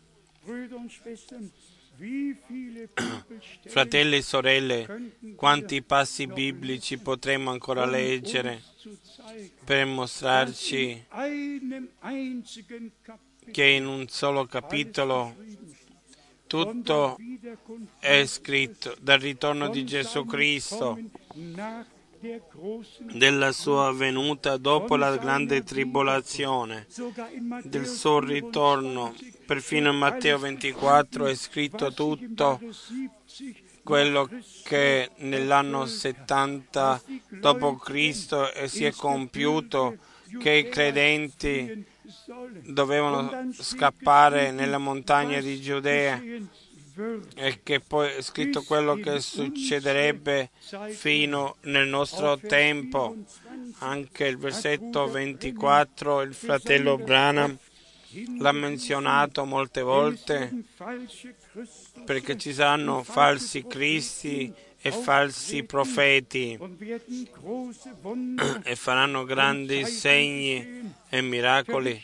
Fratelli e sorelle, quanti passi biblici potremmo ancora leggere per mostrarci che in un solo capitolo tutto è scritto dal ritorno di Gesù Cristo, della sua venuta dopo la grande tribolazione, del suo ritorno. Perfino in Matteo ventiquattro è scritto tutto quello che nell'anno settanta dopo Cristo si è compiuto, che i credenti dovevano scappare nelle montagne di Giudea, e che poi è scritto quello che succederebbe fino nel nostro tempo. Anche il versetto ventiquattro, il fratello Branham l'ha menzionato molte volte, perché ci saranno falsi cristi e falsi profeti e faranno grandi segni e miracoli,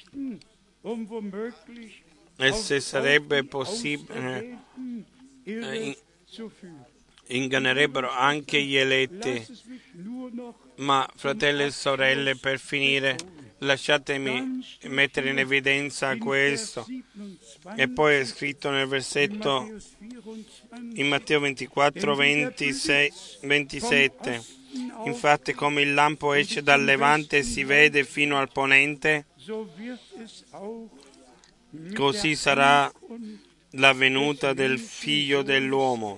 e se sarebbe possibile eh, ingannerebbero anche gli eletti. Ma fratelli e sorelle, per finire, lasciatemi mettere in evidenza questo. E poi è scritto nel versetto in Matteo ventiquattro, ventisei, ventisette: infatti come il lampo esce dal levante e si vede fino al ponente, così sarà la venuta del Figlio dell'uomo.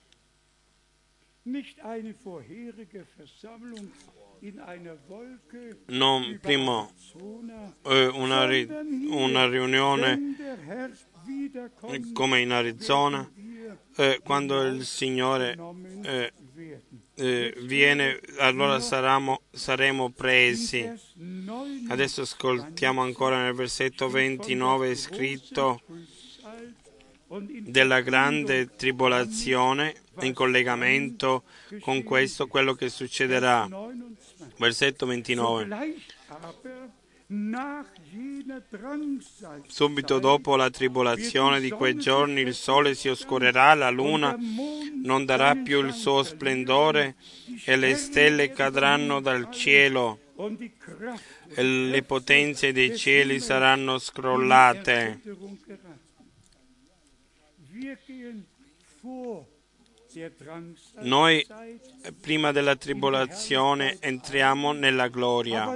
Non prima eh, una, ri- una riunione come in Arizona, eh, quando il Signore eh, eh, viene, allora saremo, saremo presi. Adesso ascoltiamo ancora nel versetto ventinove, è scritto della grande tribolazione, in collegamento con questo, quello che succederà. Versetto ventinove: subito dopo la tribolazione di quei giorni il sole si oscurerà, la luna non darà più il suo splendore e le stelle cadranno dal cielo e le potenze dei cieli saranno scrollate. Noi prima della tribolazione entriamo nella gloria,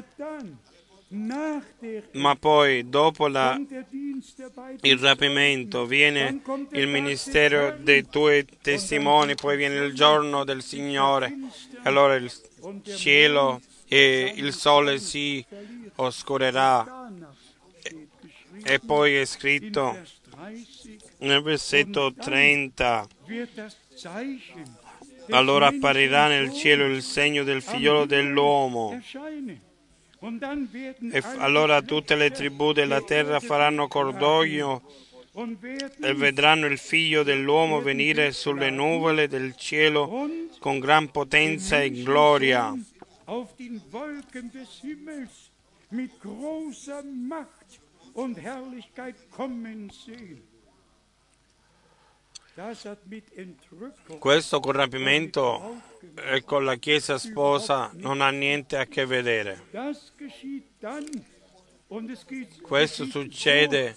ma poi dopo la, il rapimento viene il ministero dei tuoi testimoni, poi viene il giorno del Signore, e allora il cielo e il sole si oscurerà. E, e poi è scritto nel versetto trenta: allora apparirà nel cielo il segno del figliolo dell'uomo, e f- allora tutte le tribù della terra faranno cordoglio e vedranno il figlio dell'uomo venire sulle nuvole del cielo con gran potenza e gloria. Questo col rapimento e con la Chiesa sposa non ha niente a che vedere. Questo succede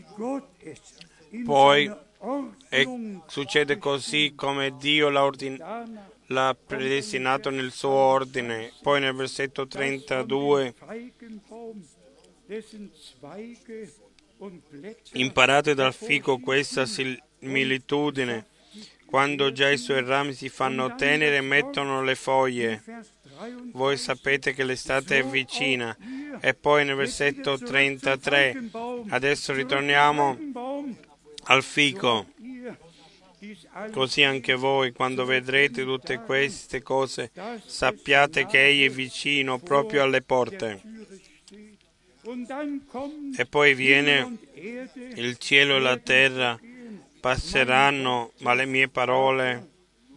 poi, e succede così come Dio l'ha, ordin- l'ha predestinato nel suo ordine. Poi nel versetto trentadue: imparate dal fico questa similitudine: quando già i suoi rami si fanno tenere e mettono le foglie, voi sapete che l'estate è vicina. E poi nel versetto trentatré, adesso ritorniamo al fico: così anche voi, quando vedrete tutte queste cose, sappiate che egli è vicino, proprio alle porte. E poi viene: il cielo e la terra passeranno, ma le mie parole,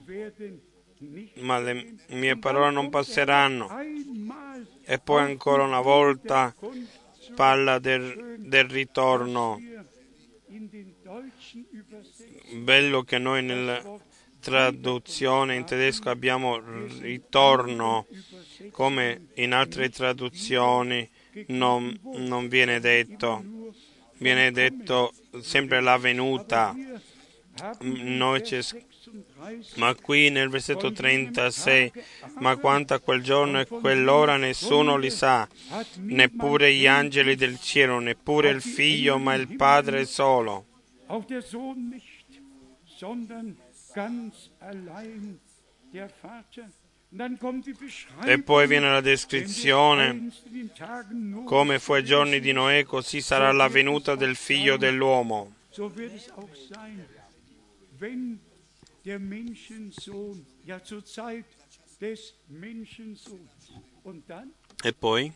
ma le mie parole non passeranno. E poi ancora una volta parla del, del ritorno. Bello che noi nella traduzione in tedesco abbiamo ritorno, come in altre traduzioni non, non viene detto. Viene detto sempre la venuta. Noi c'è, ma qui nel versetto trentasei: ma quanto a quel giorno e quell'ora nessuno li sa, neppure gli angeli del cielo, neppure il figlio, ma il Padre solo. E poi viene la descrizione: come fu ai giorni di Noè, così sarà la venuta del figlio dell'uomo. E poi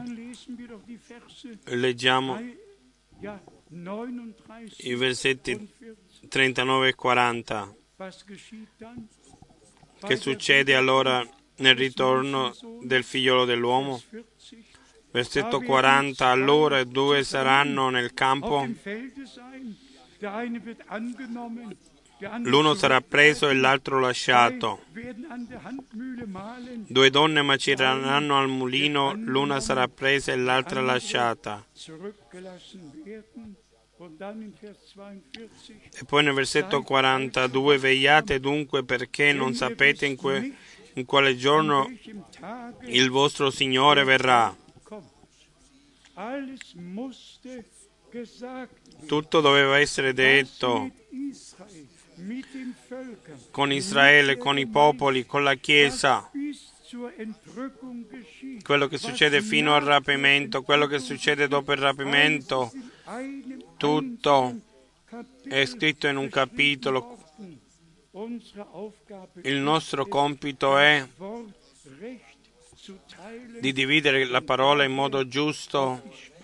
leggiamo i versetti trentanove e quaranta. Che succede allora nel ritorno del figliolo dell'uomo? Versetto quaranta: allora due saranno nel campo, l'uno sarà preso e l'altro lasciato. Due donne macereranno al mulino, l'una sarà presa e l'altra lasciata. E poi nel versetto quarantadue: vegliate dunque, perché non sapete in, que, in quale giorno il vostro Signore verrà. Tutto doveva essere detto con Israele, con i popoli, con la Chiesa. Quello che succede fino al rapimento, quello che succede dopo il rapimento, tutto è scritto in un capitolo. Il nostro compito è di dividere la parola in modo giusto,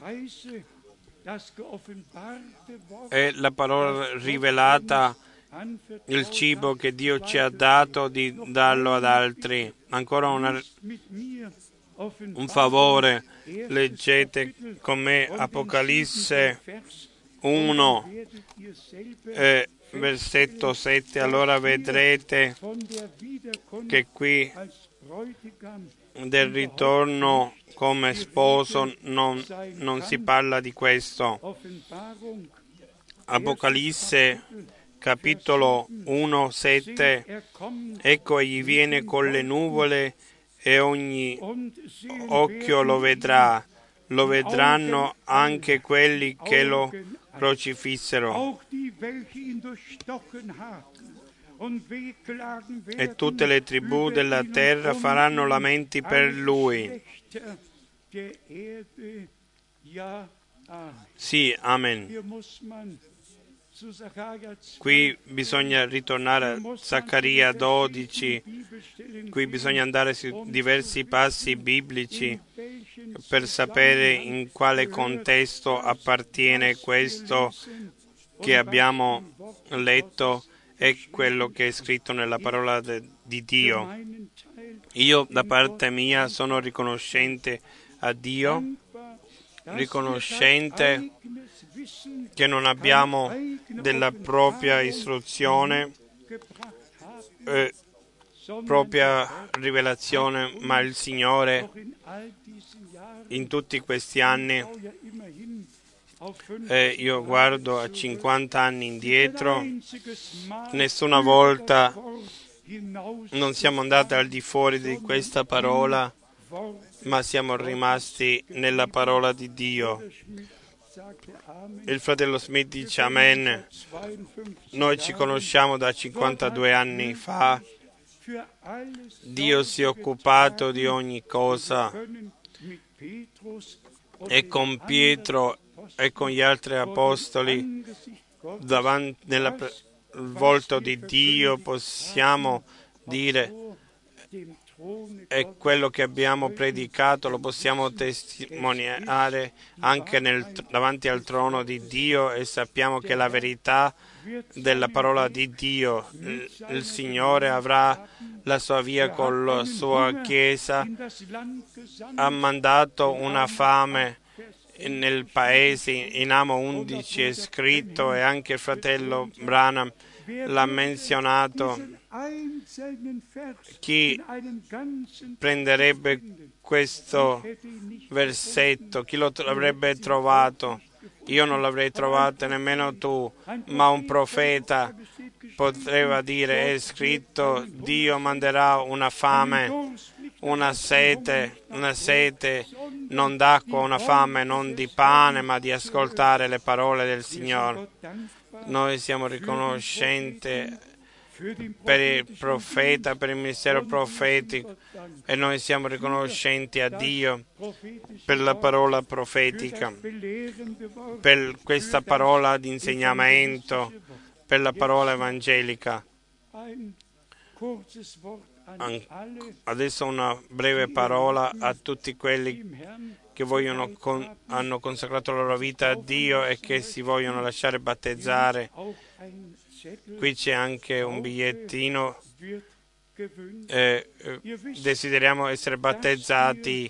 e la parola rivelata, il cibo che Dio ci ha dato, di darlo ad altri. Ancora una, un favore: leggete con me Apocalisse uno, eh, versetto sette, allora vedrete che qui del ritorno come sposo non, non si parla di questo. Apocalisse capitolo uno, sette, ecco egli viene con le nuvole e ogni occhio lo vedrà, lo vedranno anche quelli che lo crocifissero e tutte le tribù della terra faranno lamenti per lui. Sì, amen. Qui bisogna ritornare a Zaccaria dodici, qui bisogna andare su diversi passi biblici per sapere in quale contesto appartiene questo che abbiamo letto e quello che è scritto nella parola de, di Dio. Io da parte mia sono riconoscente a Dio, riconoscente che non abbiamo della propria istruzione, eh, propria rivelazione, ma il Signore in tutti questi anni, eh, io guardo a cinquanta anni indietro, nessuna volta non siamo andati al di fuori di questa parola, ma siamo rimasti nella parola di Dio. Il fratello Smith dice amen. Noi ci conosciamo da cinquantadue anni fa. Dio si è occupato di ogni cosa e con Pietro e con gli altri apostoli davanti nel volto di Dio possiamo dire e quello che abbiamo predicato lo possiamo testimoniare anche nel, davanti al trono di Dio e sappiamo che la verità della parola di Dio, il, il Signore avrà la sua via con la sua Chiesa, ha mandato una fame nel paese, in Amo undici è scritto e anche il fratello Branham l'ha menzionato. Chi prenderebbe questo versetto? Chi lo avrebbe trovato? Io non l'avrei trovato, nemmeno tu, ma un profeta poteva dire, è scritto, Dio manderà una fame, una sete, una sete non d'acqua, una fame non di pane, ma di ascoltare le parole del Signore. Noi siamo riconoscenti per il profeta, per il ministero profetico e noi siamo riconoscenti a Dio per la parola profetica, per questa parola di insegnamento, per la parola evangelica. Adesso una breve parola a tutti quelli che vogliono con, hanno consacrato la loro vita a Dio e che si vogliono lasciare battezzare. Qui c'è anche un bigliettino, eh, desideriamo essere battezzati.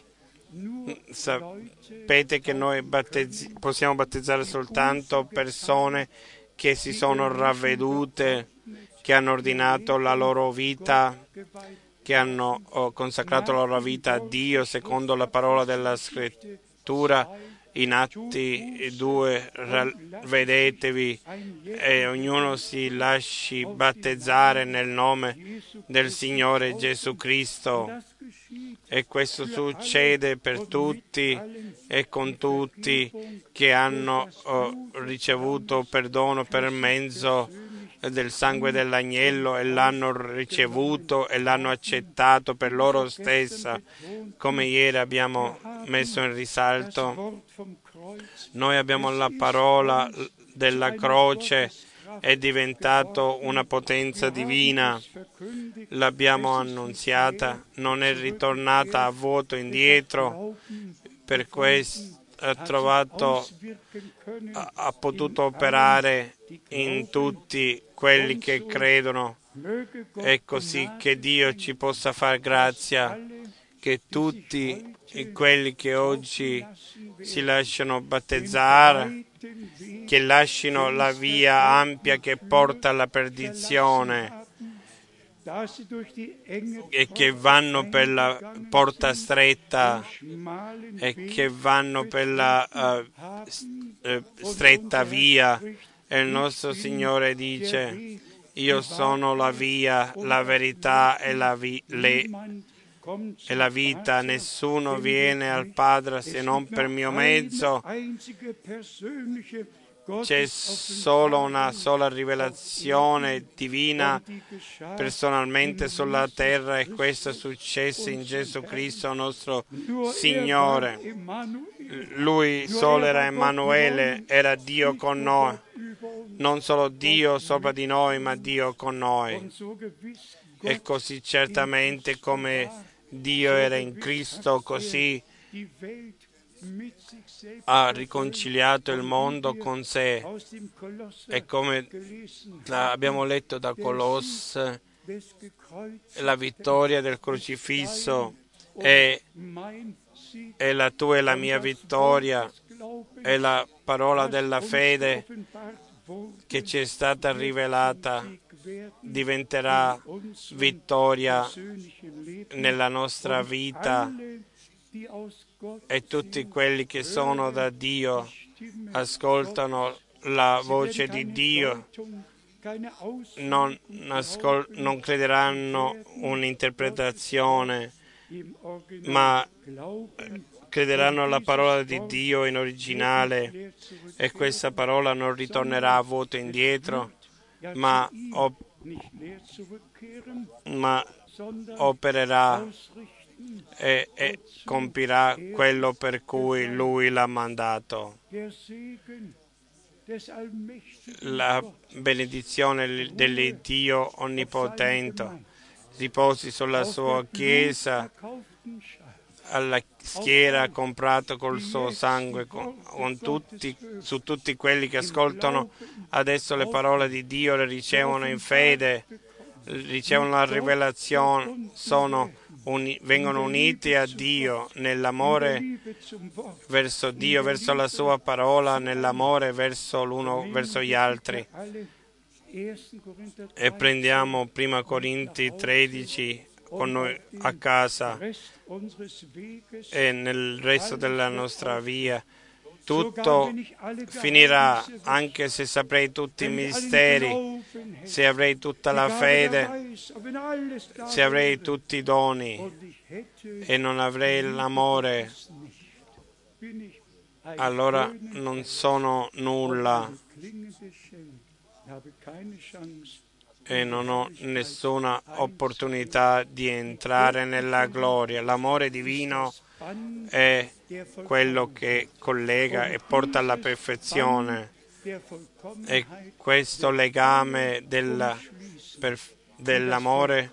Sapete che noi battezzi, possiamo battezzare soltanto persone che si sono ravvedute, che hanno ordinato la loro vita, che hanno oh, consacrato la loro vita a Dio secondo la parola della Scrittura. In Atti due, vedetevi e ognuno si lasci battezzare nel nome del Signore Gesù Cristo. E questo succede per tutti e con tutti che hanno oh, ricevuto perdono per mezzo del sangue dell'agnello e l'hanno ricevuto e l'hanno accettato per loro stessa, come ieri abbiamo messo in risalto. Noi abbiamo la parola della croce, è diventato una potenza divina, l'abbiamo annunziata, non è ritornata a vuoto indietro, per questo ha trovato, ha, ha potuto operare in tutti quelli che credono. È così che Dio ci possa far grazia, che tutti quelli che oggi si lasciano battezzare, che lasciano la via ampia che porta alla perdizione e che vanno per la porta stretta e che vanno per la uh, stretta via E il nostro Signore dice: io sono la via, la verità e la, vi- le- e la vita. Nessuno viene al Padre se non per mio mezzo. C'è solo una sola rivelazione divina personalmente sulla terra, e questo è successo in Gesù Cristo nostro Signore. Lui solo era Emanuele, era Dio con noi. Non solo Dio sopra di noi, ma Dio con noi. E così certamente come Dio era in Cristo, così ha riconciliato il mondo con sé. E come abbiamo letto da Colosse, la vittoria del crocifisso è, è la tua e la mia vittoria, è la parola della fede che ci è stata rivelata, diventerà vittoria nella nostra vita, e tutti quelli che sono da Dio ascoltano la voce di Dio, non, ascol- non crederanno un'interpretazione, ma crederanno alla parola di Dio in originale, e questa parola non ritornerà a vuoto indietro, ma, op- ma opererà e, e compirà quello per cui Lui l'ha mandato. La benedizione dell'Iddio Onnipotente riposi sulla sua Chiesa, alla schiera comprato col suo sangue, con, con tutti, su tutti quelli che ascoltano adesso le parole di Dio, le ricevono in fede, ricevono la rivelazione, sono uni, vengono uniti a Dio nell'amore verso Dio, verso la sua parola, nell'amore verso l'uno verso gli altri. E prendiamo prima Corinzi tredici con noi a casa e nel resto della nostra via. Tutto finirà, anche se saprei tutti i misteri, se avrei tutta la fede, se avrei tutti i doni e non avrei l'amore, allora non sono nulla e non ho nessuna opportunità di entrare nella gloria. L'amore divino è quello che collega e porta alla perfezione, e questo legame della, per, dell'amore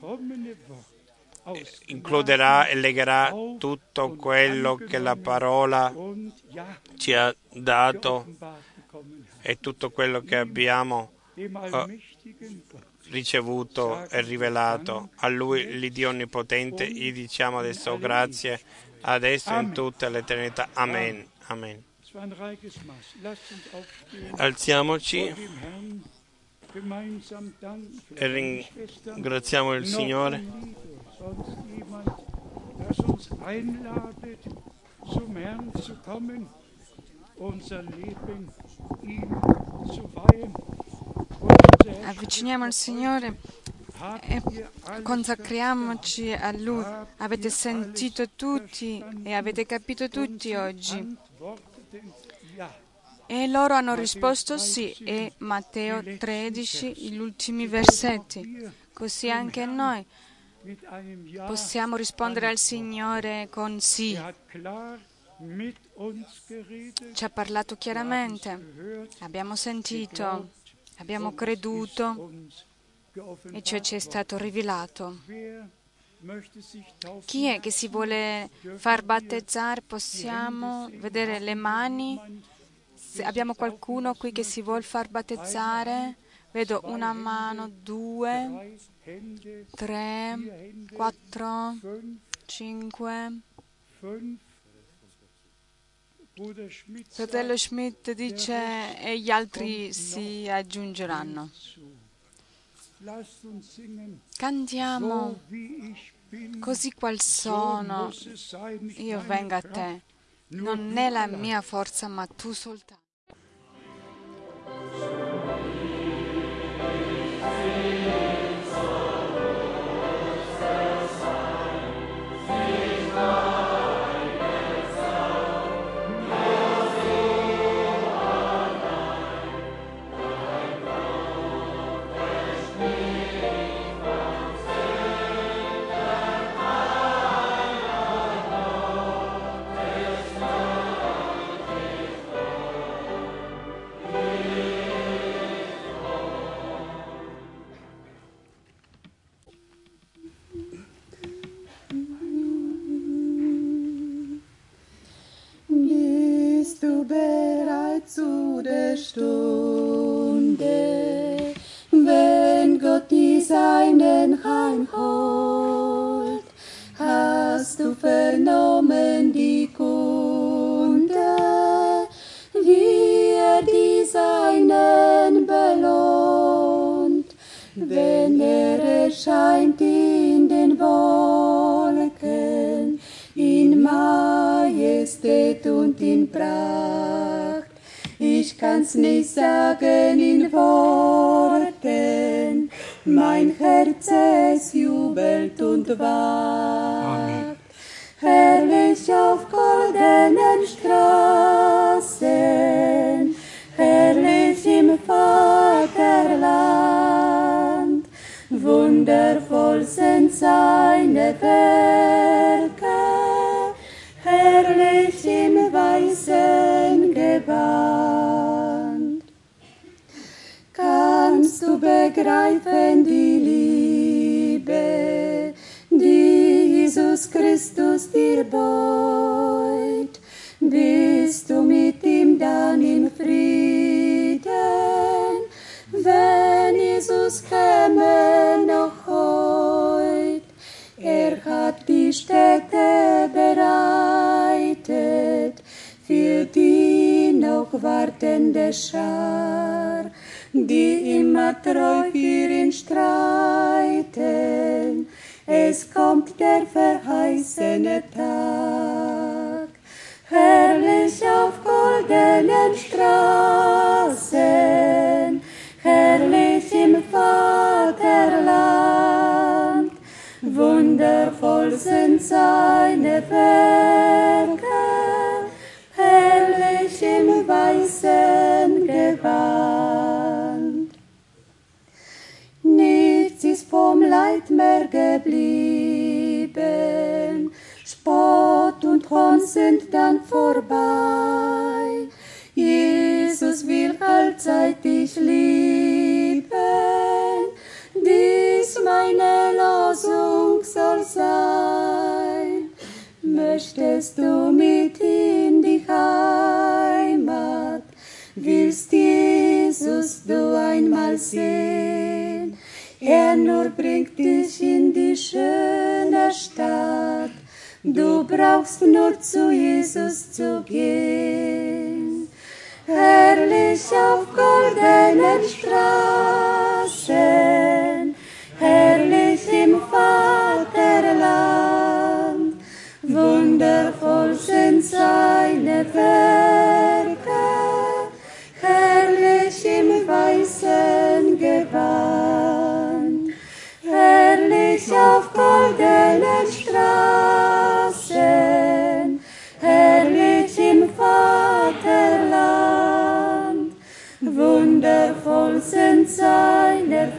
includerà e legherà tutto quello che la parola ci ha dato e tutto quello che abbiamo uh, ricevuto e rivelato. A Lui, l'Iddio Onnipotente, gli diciamo adesso grazie, adesso in tutta l'eternità. Amen. Amen. Alziamoci e ringraziamo il Signore. Avviciniamo il Signore e consacriamoci a Lui. Avete sentito tutti e avete capito tutti oggi. E loro hanno risposto sì, e Matteo tredici, gli ultimi versetti. Così anche noi possiamo rispondere al Signore con sì. Ci ha parlato chiaramente, abbiamo sentito, abbiamo creduto e ciò ci è stato rivelato. Chi è che si vuole far battezzare? Possiamo vedere le mani. Se abbiamo qualcuno qui che si vuole far battezzare? Vedo una mano, due, tre, quattro, cinque. Fratello Schmidt dice e gli altri si aggiungeranno. Cantiamo così qual sono, io vengo a te. Non è la mia forza, ma tu soltanto. zu der Stunde, wenn Gott die Seinen heimholt, hast du vernommen die Kunde, wie er die Seinen belohnt, wenn er erscheint in den Wolken, in Majestät und in Pracht. Ich kann's nicht sagen in Worten, mein Herz es jubelt und wacht. Herrlich auf goldenen Straßen, herrlich im Vaterland, wundervoll sind seine Werke, herrlich im weißen Gewand. Kannst du begreifen die Liebe, die Jesus Christus dir beut? Bist du mit ihm dann im Frieden, wenn Jesus käme noch heut? Er hat die Städte bereitet für die noch wartende Schar, die immer treu für ihn streiten. Es kommt der verheißene Tag, herrlich auf goldenen Straßen, herrlich im Vaterland, wundervoll sind seine Werke, herrlich im weißen Gewand. Nichts ist vom Leid mehr geblieben, Spott und Hohn sind dann vorbei. Jesus will allzeit dich lieben, dies meine Losung soll sein. Möchtest du mit in die Heimat, willst Jesus du einmal sehen? Er nur bringt dich in die schöne Stadt, du brauchst nur zu Jesus zu gehen. Herrlich auf goldenen Straßen, herrlich im Vaterland, wundervoll sind seine Werke, herrlich im weißen Gewand. Herrlich auf goldenen Straßen, herrlich im Vaterland, wundervoll sind seine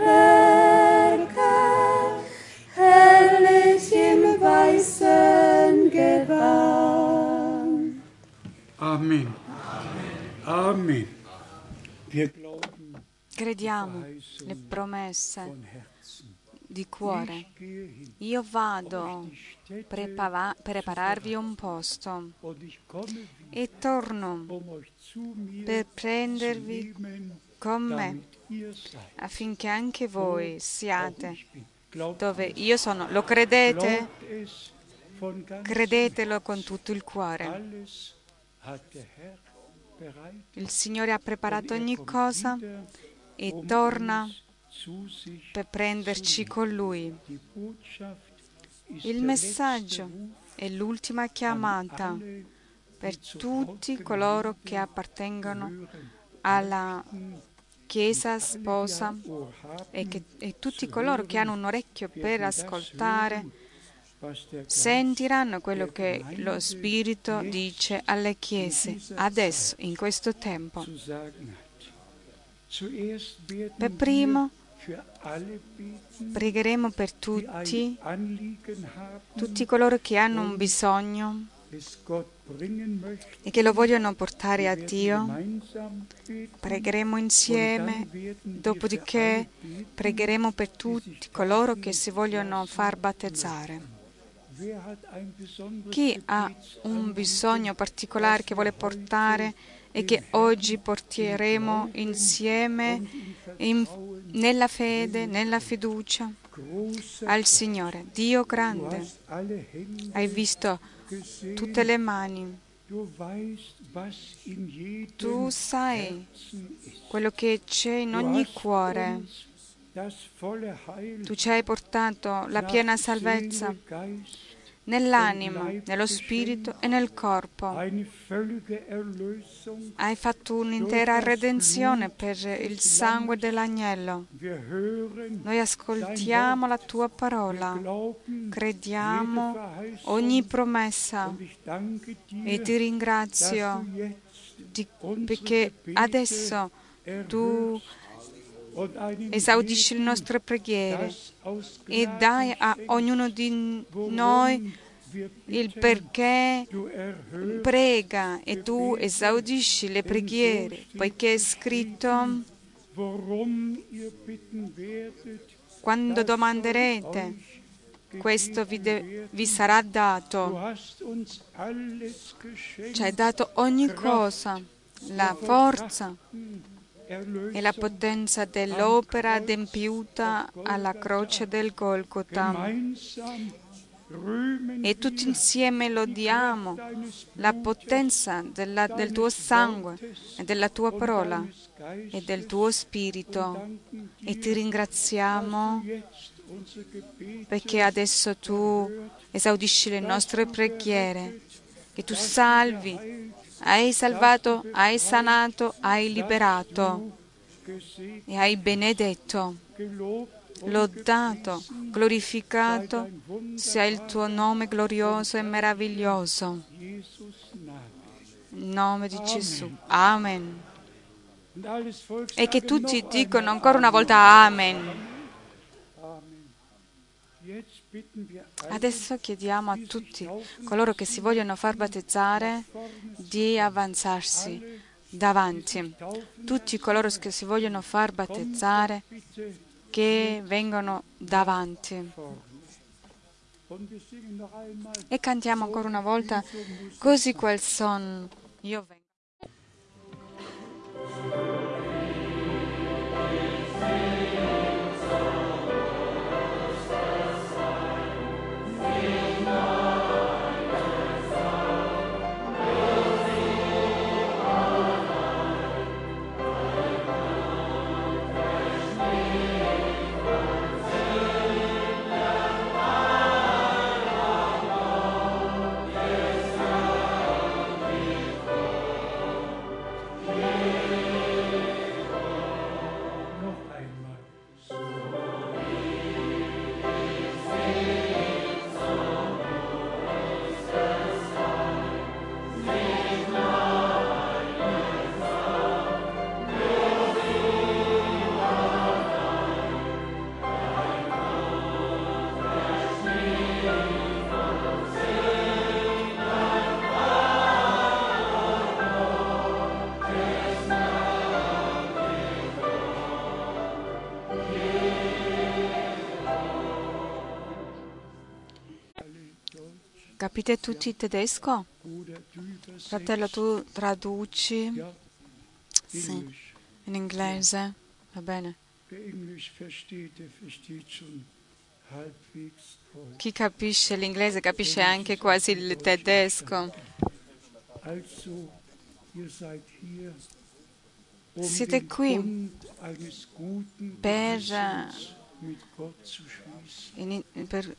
Werke, herrlich im weißen Gewand. Amen. Amen. Wir glauben Crediamo le promesse von Herzen. di cuore. Io vado a prepara- prepararvi un posto Und ich komme e torno um euch zu mir per zu prendervi nehmen, con me, damit ihr seid, affinché anche voi wo siate ich bin. Glaubt dove es, io sono. Lo credete? glaubt es von ganzem Credetelo con tutto il cuore. Alles hat der Herr bereit. Il Signore ha preparato Und er ogni kommt cosa wieder, e um torna uns zu sich per prenderci zu con nehmen. Lui. Die Botschaft ist Il der messaggio letzte Ruf è l'ultima an chiamata alle, per die zur tutti Brautgemeinde coloro che appartengono gehören. alla Möchten Chiesa alle, die sposa ein Ohr haben, e, che, e tutti zu coloro che hören, hanno un orecchio per werden das ascoltare hören, was der Geist sentiranno quello der che Gemeinde lo Spirito jetzt dice alle chiese adesso, in questo tempo. zu sagen hat. Zuerst werden Per primo wir für alle beten, pregheremo per die tutti, ein Anliegen haben, tutti coloro che hanno un bisogno es Gott bringen möchten. e che lo vogliono portare a Wir werden Dio. gemeinsam beten, Pregheremo und insieme, dann werden wir dopodiché für alle beten, pregheremo per die tutti sich coloro taufen che si vogliono lassen far battezzare. möchten. Wer hat ein besonderes Chi ha un Gebetsanliegen, bisogno particolare che vuole das er heute portare e che oggi porteremo insieme in, nella fede, nella fiducia al Signore. Dio grande, hai visto tutte le mani, tu sai quello che c'è in ogni cuore, tu ci hai portato la piena salvezza nell'anima, nello spirito e nel corpo. Hai fatto un'intera redenzione per il sangue dell'agnello. Noi ascoltiamo la tua parola, crediamo ogni promessa e ti ringrazio di, perché adesso tu esaudisci le nostre preghiere e dai a ognuno di noi il perché prega, e tu esaudisci le preghiere, poiché è scritto: quando domanderete, questo vi, de- vi sarà dato. Ci hai dato ogni cosa, la forza e la potenza dell'opera adempiuta alla croce del Golgota. E tutti insieme lodiamo la potenza della, del tuo sangue e della tua parola e del tuo spirito. E ti ringraziamo perché adesso tu esaudisci le nostre preghiere, che tu salvi. Hai salvato, hai sanato, hai liberato e hai benedetto, lodato, glorificato sia il tuo nome glorioso e meraviglioso. In nome di Gesù. Amen. E che tutti dicono ancora una volta Amen. Adesso chiediamo a tutti coloro che si vogliono far battezzare di avanzarsi davanti. Tutti coloro che si vogliono far battezzare che vengono davanti. E cantiamo ancora una volta così quel son. Io vengo. Capite tutti tedesco? Fratello, tu traduci? Sì, in inglese, va bene. Chi capisce l'inglese capisce anche quasi il tedesco. Siete qui per, per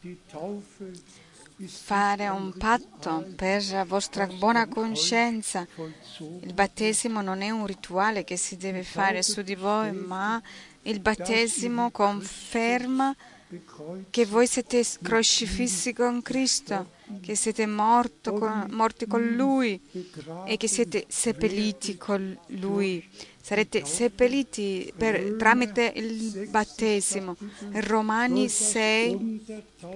fare un patto per la vostra buona coscienza. Il battesimo non è un rituale che si deve fare su di voi, ma il battesimo conferma che voi siete crocifissi con Cristo, che siete morto con, morti con Lui e che siete seppelliti con Lui. Sarete seppelliti per, tramite il battesimo. Romani sei,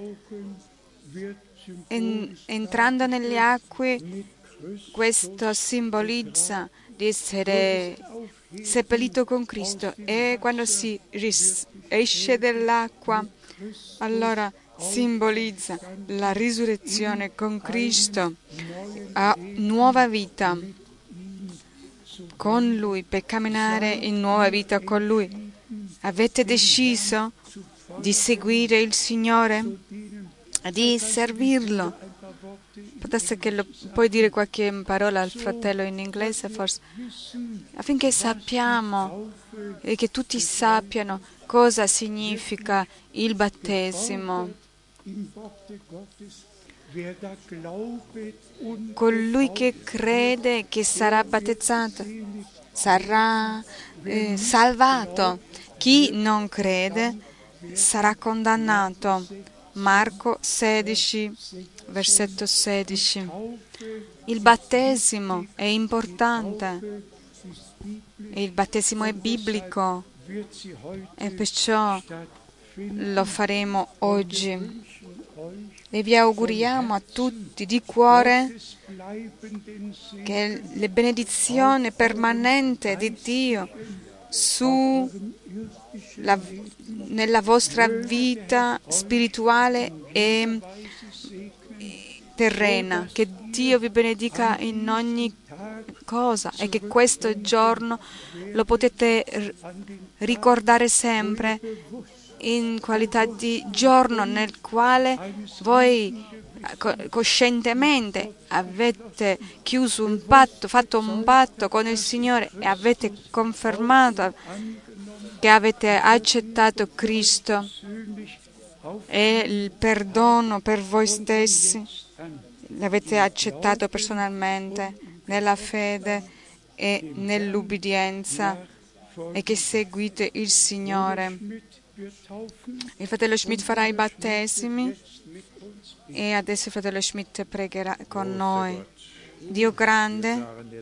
en, entrando nelle acque, questo simbolizza di essere seppellito con Cristo, e quando si ris- esce dall'acqua, allora simbolizza la risurrezione con Cristo a nuova vita. con Lui, per camminare in nuova vita con Lui. Avete deciso di seguire il Signore, di servirlo. Potesse che lo, puoi dire qualche parola al fratello in inglese, forse, affinché sappiamo e che tutti sappiano cosa significa il battesimo. Colui che crede che sarà battezzato sarà eh, salvato. Chi non crede sarà condannato. Marco sedici, versetto sedici. Il battesimo è importante. Il battesimo è biblico e perciò lo faremo oggi. E vi auguriamo a tutti di cuore che le benedizioni permanenti di Dio su la, nella vostra vita spirituale e terrena, che Dio vi benedica in ogni cosa e che questo giorno lo potete ricordare sempre in qualità di giorno nel quale voi coscientemente avete chiuso un patto, fatto un patto con il Signore e avete confermato che avete accettato Cristo e il perdono per voi stessi, l'avete accettato personalmente nella fede e nell'ubbidienza e che seguite il Signore. Il fratello Schmidt farà i battesimi e adesso il fratello Schmidt pregherà con noi. Dio grande,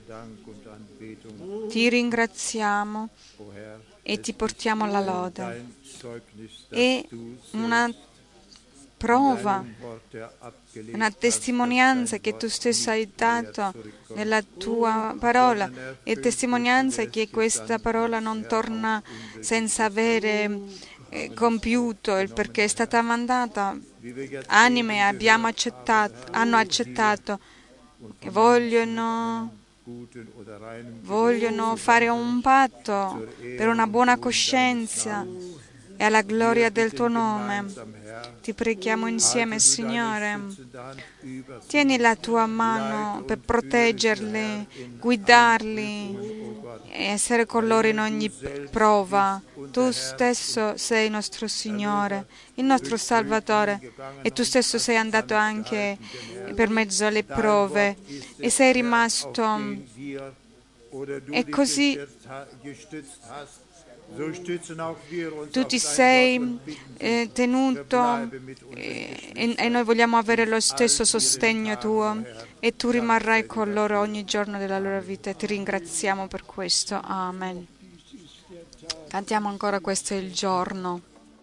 ti ringraziamo e ti portiamo la lode. E una prova, una testimonianza che tu stesso hai dato nella tua parola e testimonianza che questa parola non torna senza avere eh, compiuto il perché è stata mandata. Anime abbiamo accettato, hanno accettato che vogliono, vogliono fare un patto per una buona coscienza e alla gloria del tuo nome. Ti preghiamo insieme, Signore. Tieni la tua mano per proteggerli, guidarli e essere con loro in ogni prova. Tu stesso sei il nostro Signore, il nostro Salvatore, e tu stesso sei andato anche per mezzo alle prove e sei rimasto. E così tu ti sei eh, tenuto eh, e, e noi vogliamo avere lo stesso sostegno tuo e tu rimarrai con loro ogni giorno della loro vita e ti ringraziamo per questo. Amen. Cantiamo ancora Questo è il giorno.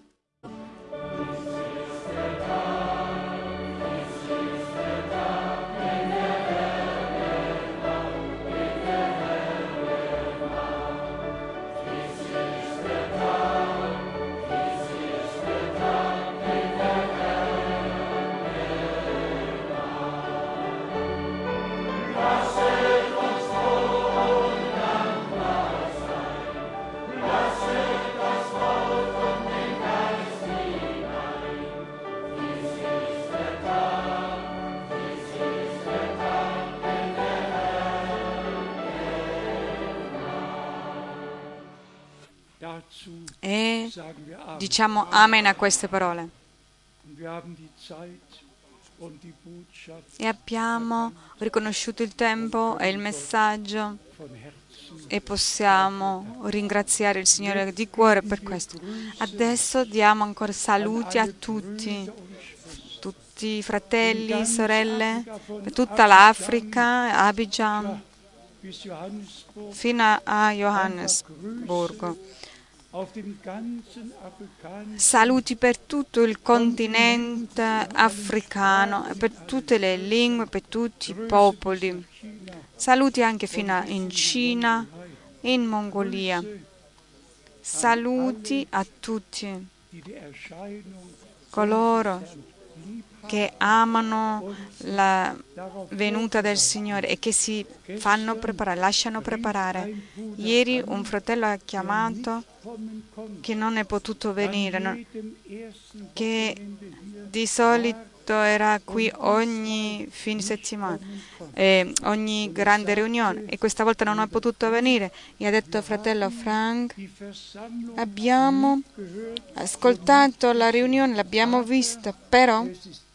E diciamo amen a queste parole. E abbiamo riconosciuto il tempo e il messaggio e possiamo ringraziare il Signore di cuore per questo. Adesso diamo ancora saluti a tutti, tutti i fratelli, sorelle, per tutta l'Africa, Abidjan, fino a Johannesburgo. Saluti per tutto il continente africano, per tutte le lingue, per tutti i popoli. Saluti anche fino in Cina, in Mongolia. Saluti a tutti coloro che amano la venuta del Signore e che si fanno preparare, lasciano preparare. Ieri un fratello ha chiamato che non è potuto venire, no? Che di solito era qui ogni fine settimana, eh, ogni grande riunione, e questa volta non è potuto venire. E ha detto: fratello Frank, abbiamo ascoltato la riunione, l'abbiamo vista, però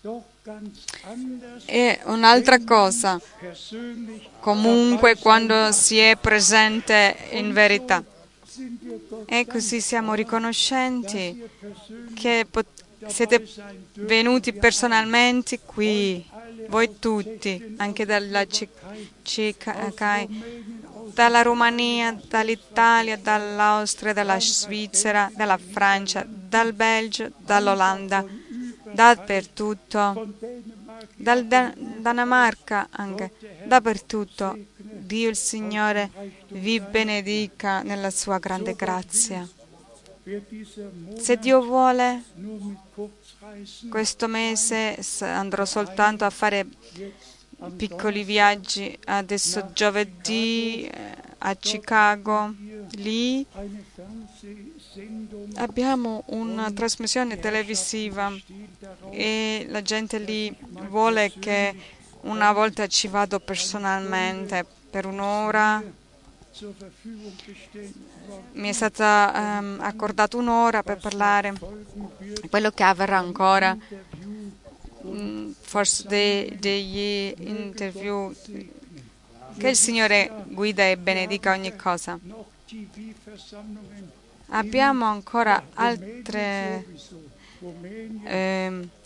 è un'altra cosa comunque quando si è presente in verità. E così siamo riconoscenti che pot- siete venuti personalmente qui, voi tutti, anche dalla C C K, dalla Romania, dall'Italia, dall'Austria, dalla Svizzera, dalla Francia, dal Belgio, dall'Olanda, dappertutto, dal Dan- Danimarca anche, dappertutto. Dio il Signore vi benedica nella sua grande grazia. Se Dio vuole, questo mese andrò soltanto a fare piccoli viaggi. Adesso giovedì a Chicago, lì abbiamo una trasmissione televisiva e la gente lì vuole che una volta ci vado personalmente per un'ora. Mi è stata um, accordata un'ora per parlare quello che avverrà ancora, mm, forse de- degli interview. Che il Signore guida e benedica ogni cosa. Abbiamo ancora altre eh,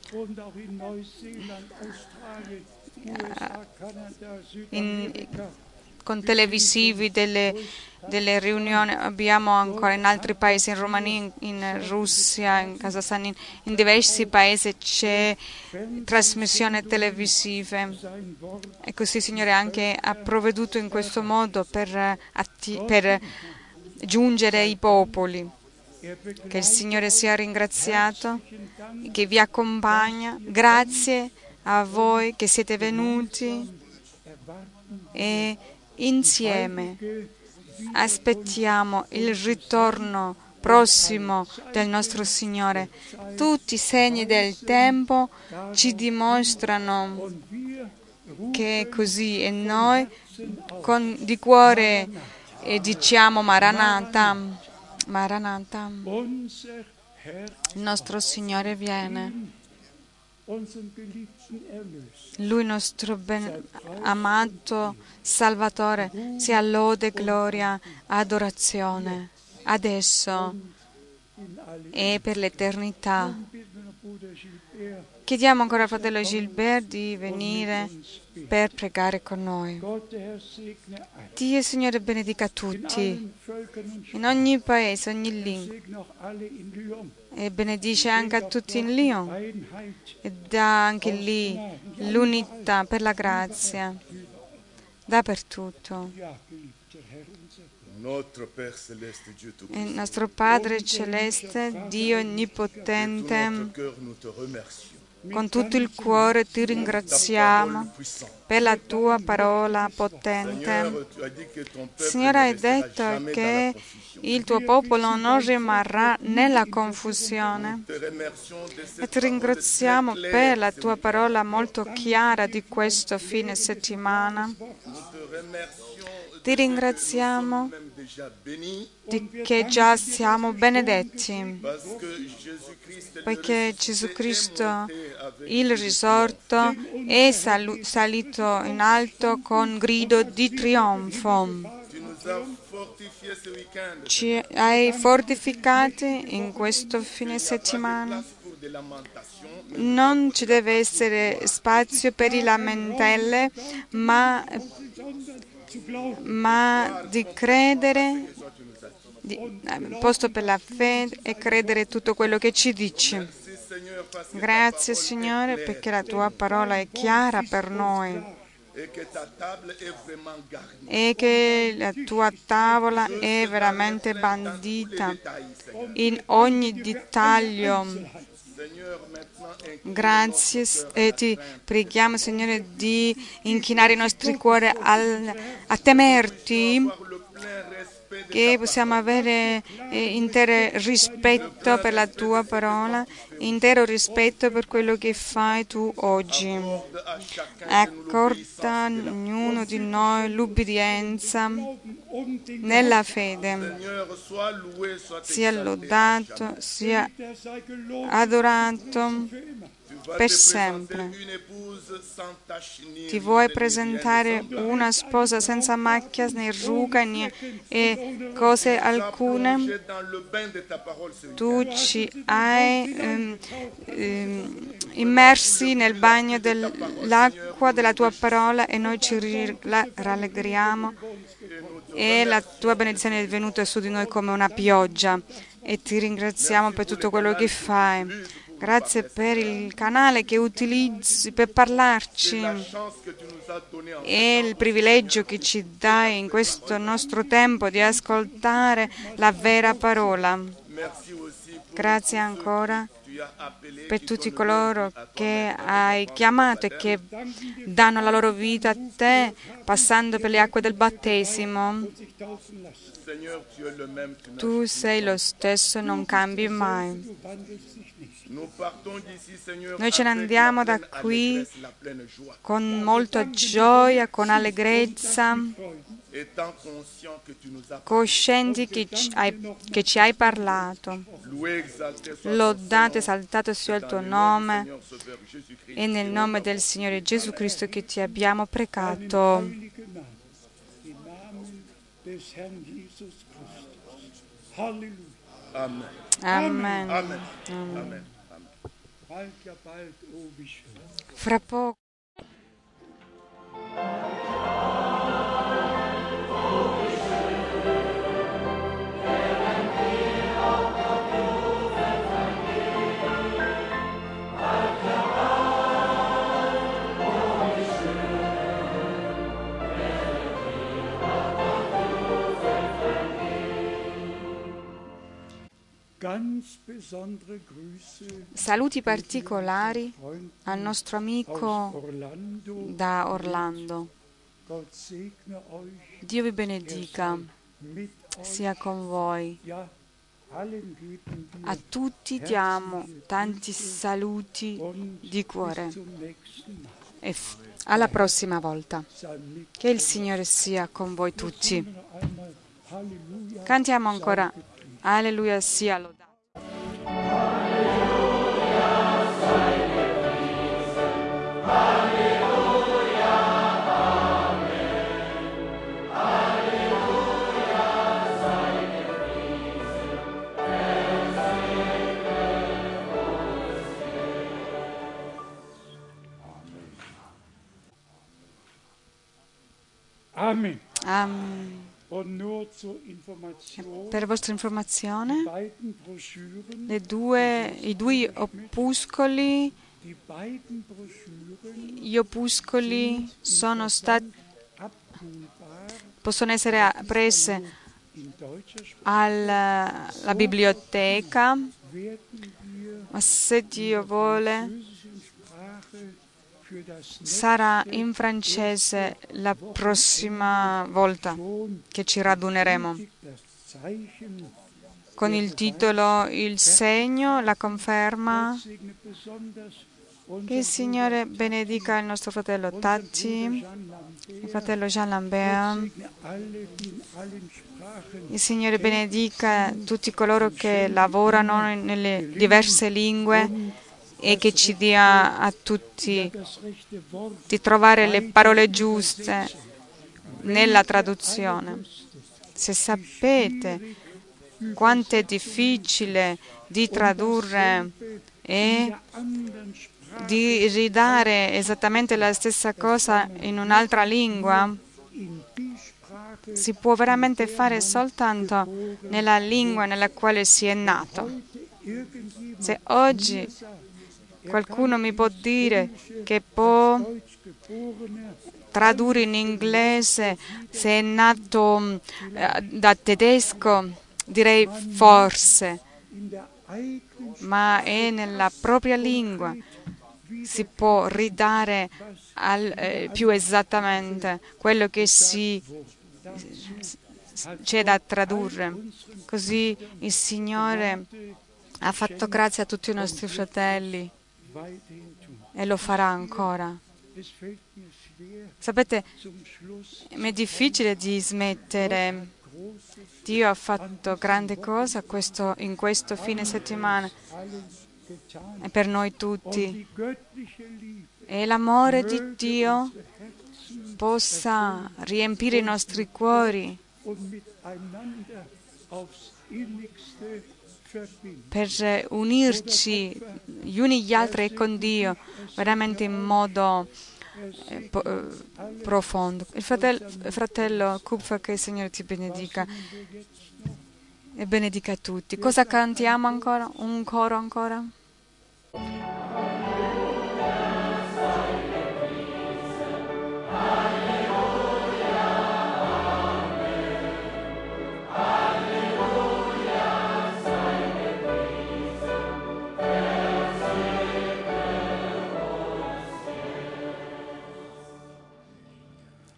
in, con televisivi delle, delle riunioni, abbiamo ancora in altri paesi, in Romania, in, in Russia, in Kazakistan, in, in diversi paesi c'è trasmissione televisive. E così il Signore anche ha provveduto in questo modo per, atti, per giungere ai popoli. Che il Signore sia ringraziato, che vi accompagna. Grazie a voi che siete venuti e insieme aspettiamo il ritorno prossimo del nostro Signore. Tutti i segni del tempo ci dimostrano che è così, e noi con, di cuore eh, diciamo Maranatha, Maranatha. Il nostro Signore viene. Lui, nostro ben amato Salvatore, sia lode, gloria, adorazione, adesso e per l'eternità. Chiediamo ancora al fratello Gilbert di venire per pregare con noi. Dio, Signore, benedica tutti, in ogni paese, ogni lingua, e benedice anche a tutti in Lyon, e dà anche lì l'unità per la grazia, dappertutto. Il nostro Padre Celeste, Dio Onnipotente, con tutto il cuore ti ringraziamo per la tua parola potente. Signore, hai detto che il tuo popolo non rimarrà nella confusione. E ti ringraziamo per la tua parola molto chiara di questo fine settimana. Ti ringraziamo di che già siamo benedetti, perché Gesù Cristo, il risorto, è salu- salito in alto con grido di trionfo. Ci hai fortificati in questo fine settimana. Non ci deve essere spazio per i lamentele, ma, ma di credere, di, posto per la fede e credere tutto quello che ci dici. Grazie, Signore, perché la tua parola è chiara per noi e che la tua tavola è veramente bandita in ogni dettaglio Grazie e ti preghiamo, Signore, di inchinare i nostri cuori al, a temerti, che possiamo avere eh, intero rispetto per la tua parola, intero rispetto per quello che fai tu oggi. Accorda a ognuno di noi l'ubbidienza nella fede. Sia lodato, sia adorato per sempre. Ti vuoi presentare una sposa senza macchia né ruga né e cose alcune? Tu ci hai ehm, ehm, immersi nel bagno dell'acqua della tua parola e noi ci rallegriamo e la tua benedizione è venuta su di noi come una pioggia e ti ringraziamo per tutto quello che fai. Grazie per il canale che utilizzi per parlarci e il privilegio che ci dai in questo nostro tempo di ascoltare la vera parola. Grazie ancora per tutti coloro che hai chiamato e che danno la loro vita a te, passando per le acque del battesimo. Tu sei lo stesso, non cambi mai. Noi ce ne andiamo da qui con molta gioia, con allegrezza, coscienti che ci hai, che ci hai parlato. Lodato e esaltato sia il tuo nome e nel nome del Signore Gesù Cristo che ti abbiamo pregato. Amen. Amen. Fra poco. Saluti particolari al nostro amico da Orlando. Dio vi benedica, sia con voi. A tutti diamo tanti saluti di cuore e f- alla prossima volta. Che il Signore sia con voi tutti. Cantiamo ancora. Alleluia sia lodato. Amen. Amen. Per vostra informazione, le due, i due opuscoli, gli opuscoli sono stati, possono essere prese alla, alla biblioteca, ma se Dio vuole sarà in francese la prossima volta che ci raduneremo, con il titolo Il segno, la conferma. Che il Signore benedica il nostro fratello Tati, il fratello Jean Lambert. Il Signore benedica tutti coloro che lavorano nelle diverse lingue e che ci dia a tutti di trovare le parole giuste nella traduzione. Se sapete quanto è difficile di tradurre e di ridare esattamente la stessa cosa in un'altra lingua, si può veramente fare soltanto nella lingua nella quale si è nato. Se oggi qualcuno mi può dire che può tradurre in inglese se è nato eh, da tedesco, direi forse, ma è nella propria lingua. Si può ridare al, eh, più esattamente quello che si, c'è da tradurre. Così il Signore ha fatto grazia a tutti i nostri fratelli e lo farà ancora. Sapete, mi è difficile di smettere. Dio ha fatto grandi cose questo, in questo fine settimana e per noi tutti. E l'amore di Dio possa riempire i nostri cuori per unirci gli uni gli altri e con Dio veramente in modo eh, po- eh, profondo. Il fratello, fratello Kupfer, che il Signore ti benedica e benedica tutti. Cosa cantiamo ancora? Un coro ancora?